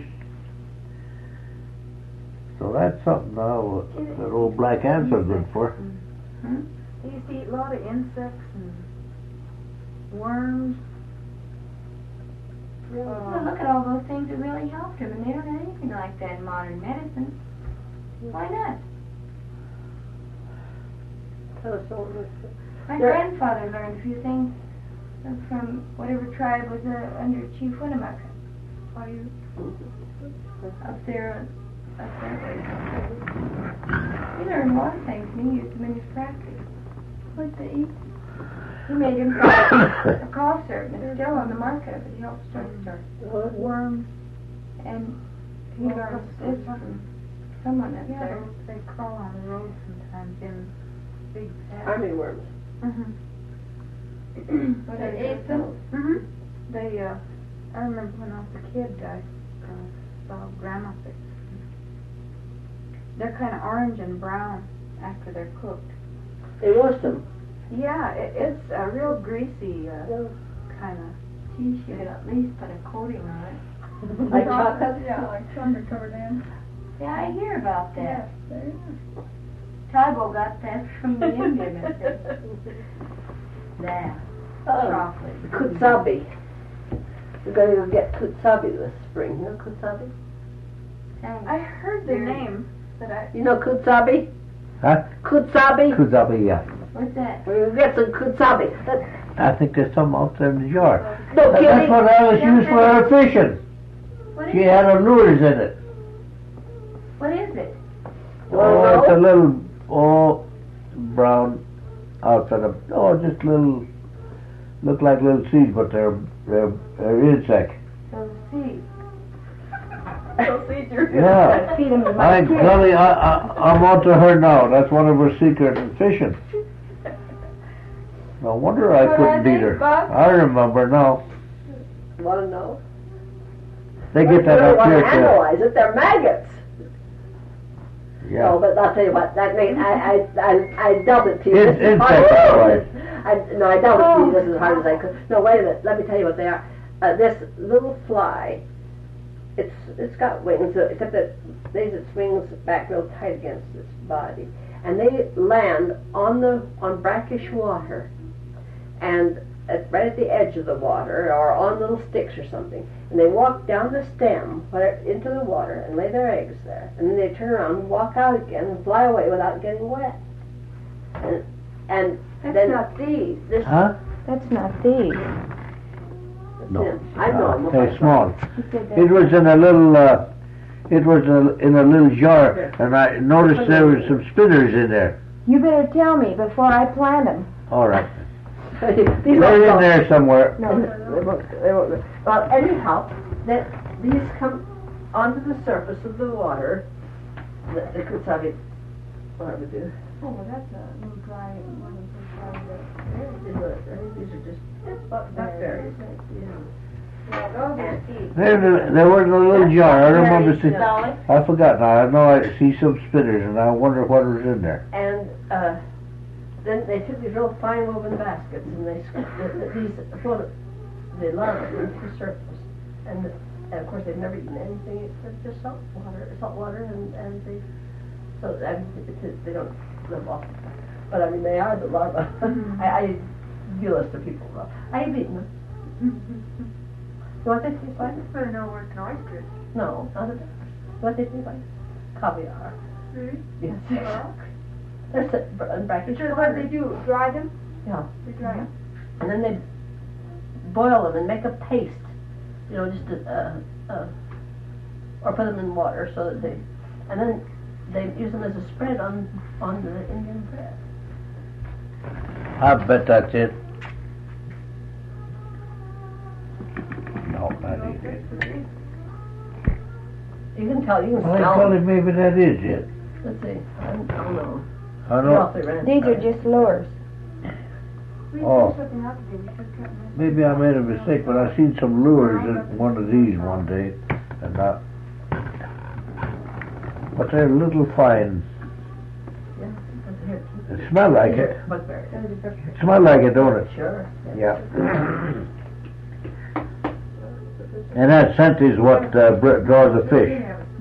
So that's something now that old black ants are good for. They used to eat a lot of insects and worms. Well, look at all those things that really helped him, and they don't have anything like that in modern medicine. Why not? My grandfather learned a few things from whatever tribe was under Chief Winnemucca. Are you up there? He learned a lot of things, and he used them in his practice. What they eat? He made him a cough syrup, and it's still on the market, but he helps drugstore. Worms. And he learned this from someone up there. They crawl on the road sometimes in big pads. Army worms. But they ate them. They, I remember when I was a kid, I saw Grandma fix them. They're kind of orange and brown after they're cooked. They roast them. Yeah, it's a real greasy kind of. She should at least put a coating on it. Like chocolate? Yeah, like chocolate covered in. Yeah, I hear about that. Yes, there you go. Tybo got that from the Indian, I think. That. Chocolate. Kutsabi. We're going to go get kutsabi this spring. You know kutsabi? I heard the name, but I. You know kutsabi? Huh? Kutsabi? Kutsabi, yeah. What's that? We'll get some kutsabi. I think there's some out there in the jar. No That's kidding. what I was used for her fishing. What is She it? had her lures in it. What is it? Oh, it's a little, brown outfit of, just little, look like little seeds, but they're insect. Those seeds. Those seeds are Yeah. Feed them to my kids. Golly, I'm on to her now. That's one of her secrets in fishing. No wonder I What couldn't are they, beat her. bugs? I remember now. Want to know? They get that I up want here to too. analyze it. They're maggots. Yeah. No, but I'll tell you what. That makes I dubbed it to you. It's This is hard insect, as- all right. I dubbed it to you just as hard as I could. No, wait a minute. Let me tell you what they are. This little fly. It's got wings, except that its wings back real tight against its body, and they land on brackish water, and right at the edge of the water, or on little sticks or something, and they walk down the stem into the water and lay their eggs there, and then they turn around, walk out again, and fly away without getting wet. And That's then not these. Huh? That's not these. No. I know 'em. They're small. You said that. It was in a little, in a little jar, and I noticed there was some spinners in there. You better tell me before I plant them. All right. These They're in there somewhere. No, they won't. Well, anyhow, these come onto the surface of the water. The kutsabi, what do we do? Oh, well, that's a new dry one of These are just blackberries. There was in a little jar. I remember seeing. I forgot now. I know I see some spinners, and I wonder what was in there. And then they took these real fine woven baskets, and they floated the larvae into the surface. And of course, they've never eaten anything except just salt water, and they don't live off. But I mean, they are the larvae. I do this to people. I've eaten them. What did he find? It's better know worse than oysters. No, not a What did he find? Caviar. Really? Yes. Well, There's a brackish so what do they do? Dry them? Yeah. They dry them. And then they boil them and make a paste. You know, just or put them in water so that they, and then they use them as a spread on the Indian bread. I bet that's it. No, that ain't it. You can tell. You can I smell tell them. him maybe that is it. Let's see. I don't know. I You're know. awfully random. These are just lures. We Oh. do something else to do. We should cut them. Maybe I made a mistake, but I seen some lures in one of these one day, and but they're a little fine. Yeah. Here, keep It smell like it. Buckberry. Smell like it, don't it? Sure. Yeah. And that scent is what draws the fish.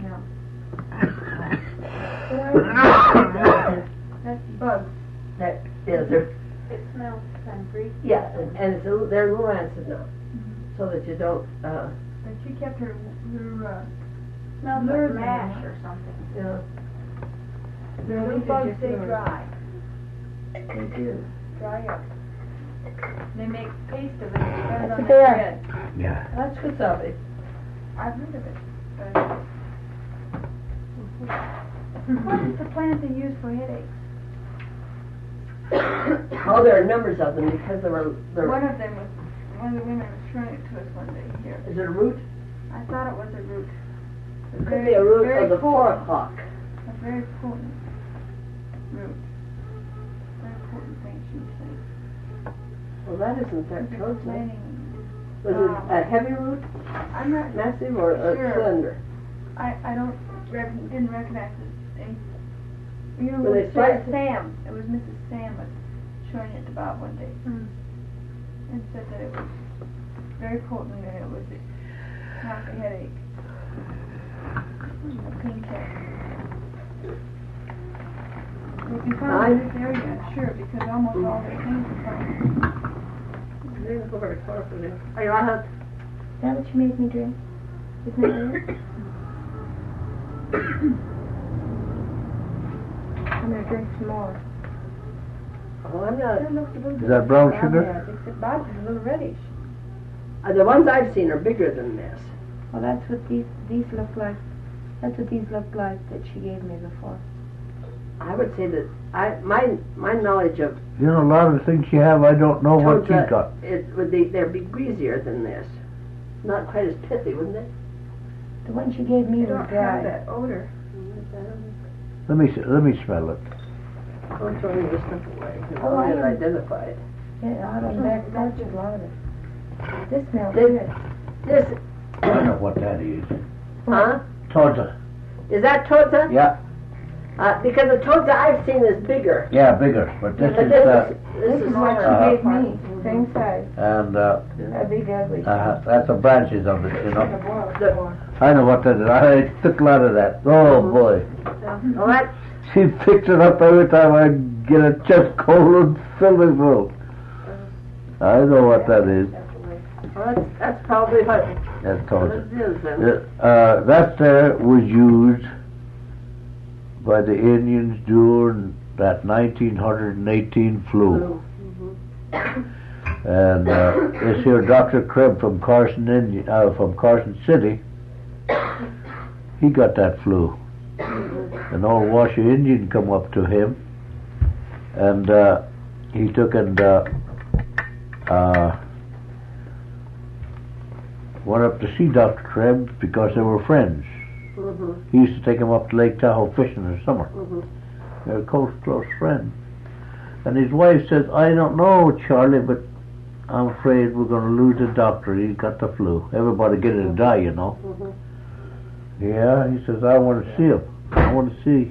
That's bugs. That is they're It smells kind of greasy. yeah, and it's they're a little rancid now, so that you don't But she kept her Smells Lures like in mash there. or something. you know. the bugs stay dry. They do. Dry up. They make paste of it and spread it on the There. bread. Yeah. That's good salvage. I've heard of it. But what is the plant they use for headaches? Oh, there are numbers of them because there were. One of them was, one of the women was showing it to us one day here. Is it a root? I thought it was a root. It could be a root very of the potent. 4 o'clock. A very potent root. Very potent thing, she was saying. Well, that isn't their It's toad. explaining. Was it a heavy root, I'm not, massive, or a Sure. slender? I don't, didn't recognize it. You know, Were they it was sliced? Sam. It was Mrs. Sam was showing it to Bob one day. Hmm. And said that it was very potent and it was not a headache. A pain killer. If you found in this area, sure, because almost all the things are found. They didn't go very far from there. Are you on hunt? Is that what you made me drink? Isn't that it? I'm gonna drink some more. Oh, I'm not. That looks a little Is bit that brown brown sugar? there. Except Bob's is a little reddish. The ones I've seen are bigger than this. Well, that's what these look like. That's what these look like that she gave me before. I would say that my knowledge of You know, a lot of the things you have, I don't know what toads, you got. they'd be greasier than this. Not quite as pithy, wouldn't they? The one she gave me They was don't have dry. that odor. Let me smell it. Don't throw any of this stuff away. Oh, I I'll am. identify it. Yeah, out on the back porch is louder. This smells This- good. This, I don't know what that is. huh? Toza. Is that toadsa? Yeah, Because the toadsa I've seen is bigger. yeah, bigger. But this But is, this This is what she Uh-huh. gave me. Same size. and A big ugly. that's the branches of it, you know. the, I know what that is. I took a lot of that. Oh boy. well, that, She picks it up every time I get a chest cold and fill me full. I know what that is. well, that's probably what That's it toza. is then. That there was used by the Indians during that 1918 flu. And this here Dr. Krebs from Carson, from Carson City, he got that flu. An old Washoe Indian come up to him, and he took and went up to see Dr. Krebs because they were friends. He used to take him up to Lake Tahoe fishing in the summer. They're close friends. And his wife says, I don't know, Charlie, but I'm afraid we're going to lose the doctor. He's got the flu. Everybody get it to die, you know. Yeah, he says, I want to see him. I want to see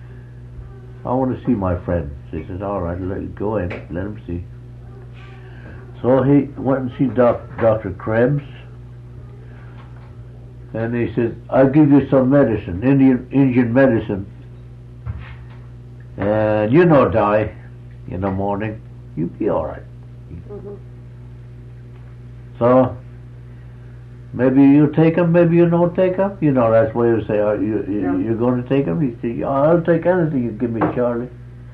my friend. He says, all right, let him go in. Let him see. So he went and see Dr. Krebs. And he said, I'll give you some medicine, Indian medicine. And you know, die in the morning. You'll be all right. So maybe you take him, maybe you don't take him. You know, that's why you say, you're going to take him? He said, I'll take anything you give me, Charlie.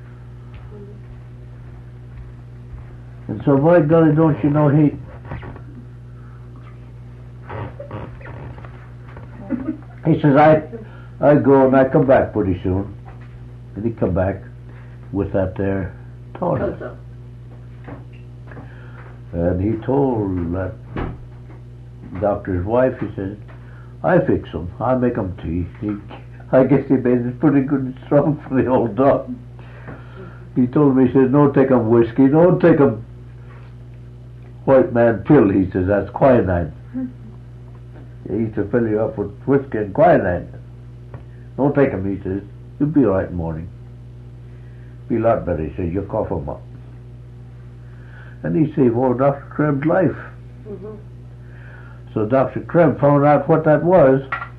And so, by golly, don't you know, he says, I go and I come back pretty soon. And he come back with that there tortoise. And he told that doctor's wife, he said, I fix him. I make him tea. I guess he made it pretty good and strong for the old dog. He told me, he said, don't take him whiskey, don't take him white man pill. He says, that's quinine. He used to fill you up with whiskey and quinine. Don't take him, he says. You'll be all right in the morning. Be a lot better, he says. You'll cough him up. And he saved old Dr. Krebs' life. Mm-hmm. So Dr. Krebs found out what that was.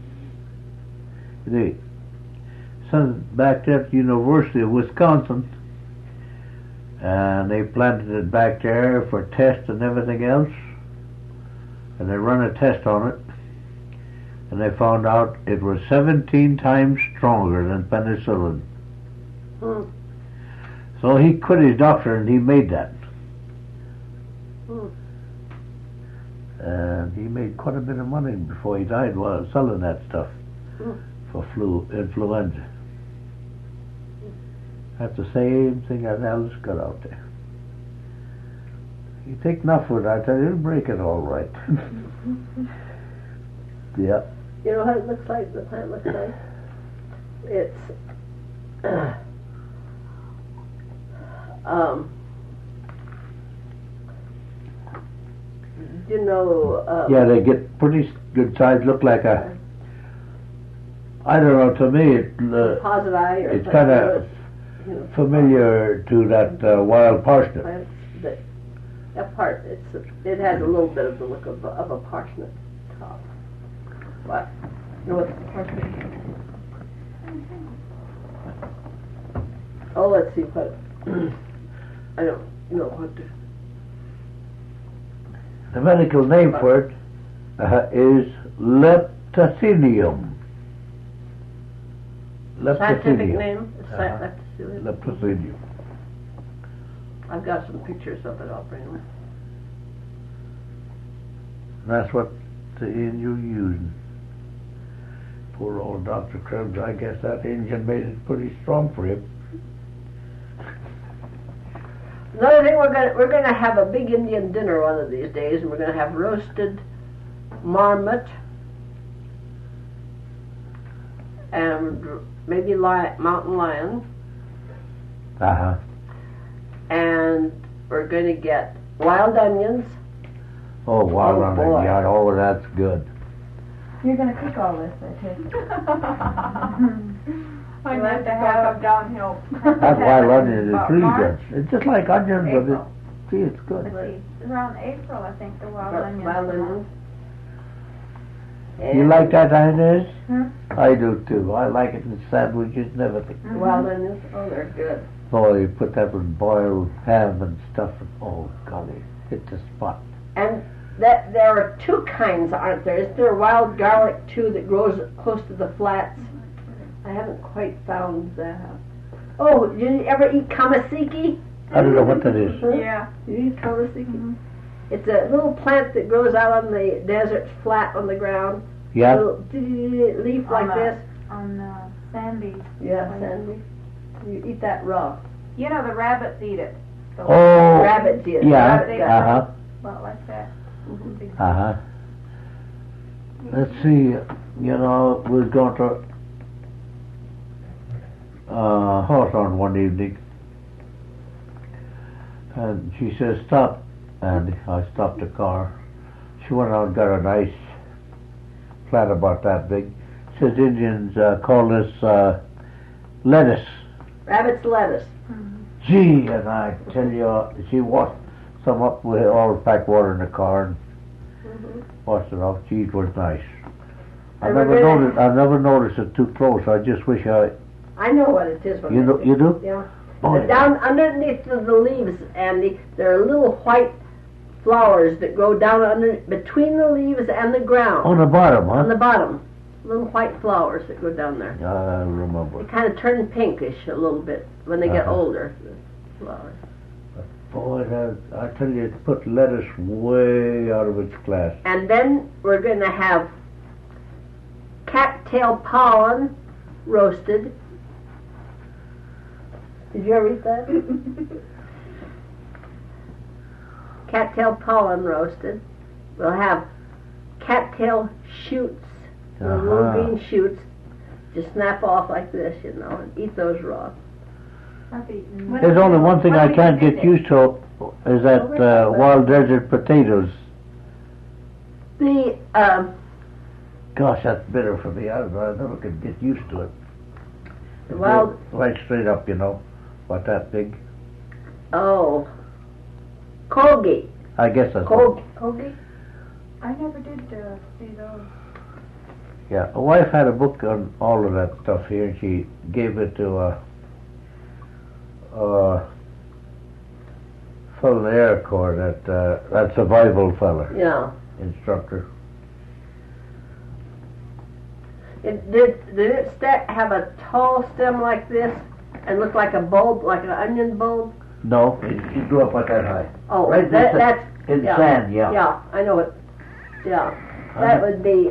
They sent it back there at the University of Wisconsin. And they planted it back there for tests and everything else. And they run a test on it. And they found out it was 17 times stronger than penicillin. Mm. So he quit his doctor and he made that. Mm. And he made quite a bit of money before he died while selling that stuff for influenza. That's the same thing that Alice got out there. You take enough of it, I tell you, it'll break it all right. Yeah. You know what it looks like, the plant looks like? It's you know yeah, they get pretty good size, look like a, I don't know, to me it's kind of familiar to that wild parsnip. That part, it has a little bit of the look of a parsnip top. What? You know what the parsnip is? Oh, let's see what. I don't know what to. The medical name for it is Leptocinium. Scientific name? Leptocinium. I've got some pictures of it, I'll bring them. That's what the Indian you're using. Poor old Dr. Krebs, I guess that Indian made it pretty strong for him. Another thing, we're gonna have a big Indian dinner one of these days, and we're gonna have roasted marmot and maybe mountain lion. Uh-huh. And we're going to get wild onions. Oh, wild onions, yeah, oh, that's good. You're going to cook all this, I take. I have to have downhill. That wild onion is pretty good. It's just like onions, but it's good. Around April, I think, the wild onions. You like that, Inez? Hmm? I do too. I like it in sandwiches and everything. Mm-hmm. Wild onions, oh, they're good. Oh, you put that with boiled ham and stuff, and oh, golly, hit the spot. And there are two kinds, aren't there? Is there wild garlic too that grows close to the flats? I haven't quite found that out. Oh, did you ever eat kamasiki? I don't know what that is. Yeah. You eat kamasiki? Mm-hmm. It's a little plant that grows out on the desert, flat on the ground. Yeah. A little leaf like this. On sandy. Yeah, sandy. You eat that raw. You know, the rabbits eat it. Oh. Rabbits eat it. Yeah. Rabbit Well, like that. Mm-hmm. Uh-huh. Let's see, you know, we was going to Hawthorne one evening, and she says, stop, and I stopped the car. She went out and got a nice plant about that big. Says Indians call this lettuce. Rabbit's lettuce. Mm-hmm. Gee, and I tell you, she washed some up with all the packed water in the car and washed it off. Gee, it was nice. I never noticed it too close. I just wish I know what it is. You do? Yeah. Oh, Down underneath the leaves, Andy, there are little white flowers that grow down under between the leaves and the ground. On the bottom, On huh? the bottom. Little white flowers that go down there. I remember. They kind of turn pinkish a little bit when they get Uh-huh. older, the flowers. Boy, I tell you, it put lettuce way out of its class. And then we're going to have cattail pollen roasted. Did you ever eat that? Cattail pollen roasted. We'll have cattail shoots, the little Uh-huh. green shoots. Just snap off like this, you know, and eat those raw. I've eaten. There's only one thing I can't get used to, is that wild desert potatoes. The Gosh, that's bitter for me. I never could get used to it. wild, Right straight up, you know. About that big. oh, kogi. I guess that's Kogi? I never did see those. Yeah, my wife had a book on all of that stuff here, and she gave it to a fellow in the Air Corps, that survival fella, Yeah. instructor. Did it have a tall stem like this and look like a bulb, like an onion bulb? No, he grew up about that high. Oh, Right, that's in yeah. sand, yeah. Yeah, I know it. Yeah, that would be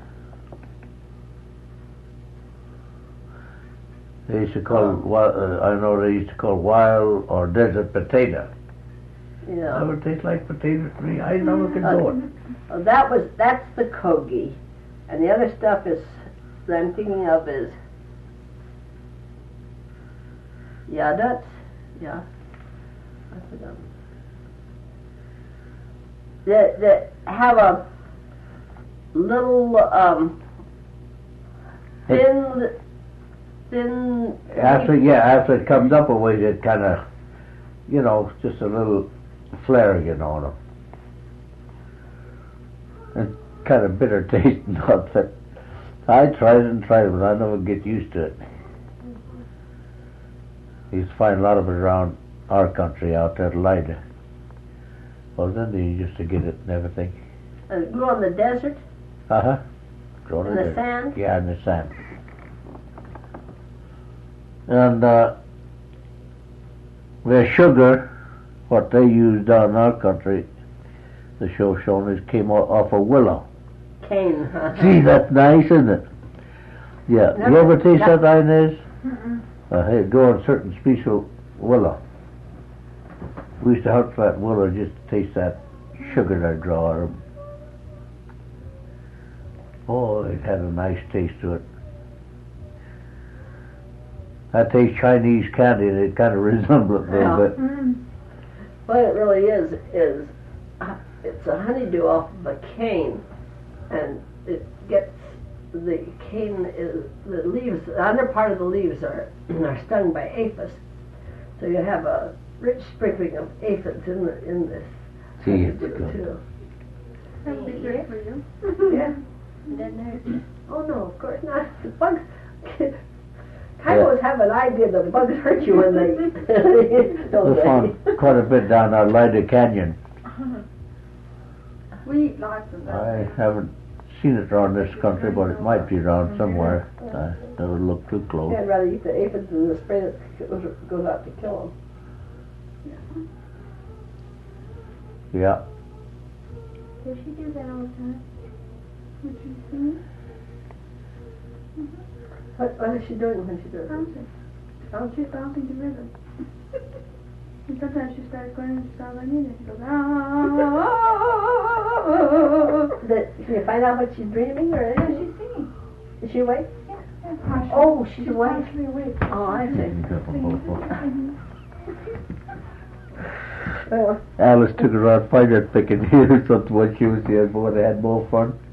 They used to call I know they used to call wild or desert potato. yeah. Never tastes like potatoes to me. I never could do it. Oh, that's the kogi, and the other stuff is that I'm thinking of is that's I forgot. That have a little thin. After it comes up a ways, it kind of, just a little flaring on them. And kind of bitter taste, not that. I tried it, but I never get used to it. You used to find a lot of it around our country out there, Lida. Well, then they used to get it and everything. And it grew on the desert, Uh-huh. Grown in the sand. Yeah, in the sand. And their sugar, what they used down in our country, the show shown is came off a willow. Cane. See, that's nice, isn't it? Yeah. You ever taste that, Inez? Hey, go on certain special willow. We used to hunt for that willow just to taste that sugar they draw out of 'em. Oh, it had a nice taste to it. I taste Chinese candy, and it kind of resembles it a little bit. What it really is it's a honeydew off of a cane, and it gets the cane is the leaves. The under part of the leaves are stung by aphids, so you have a rich sprinkling of aphids in this. See, honeydew, it's good. too. That would be good for you. Yeah. Doesn't hurt. Oh no, of course not. The bugs. Typos have an idea that bugs hurt you when they don't We found they? quite a bit down our Lida Canyon. We eat lots of that. I haven't seen it around this country, but it might be around somewhere. I never looked too close. I'd rather eat the aphids than the spray that goes out to kill them. Yeah. Does she do that all the time? Would you see? What is she doing when she does it? Bouncing. She's bouncing the rhythm. And sometimes she starts going and she starts like music. She goes, ah. Can you find out what she's dreaming or Yeah, anything? she's singing. Is she awake? Yeah. Oh, she's awake. Partially awake. Oh, I see. You got them both up. Well, Alice took her around finding picking here or something when she was here, boy, they had more fun.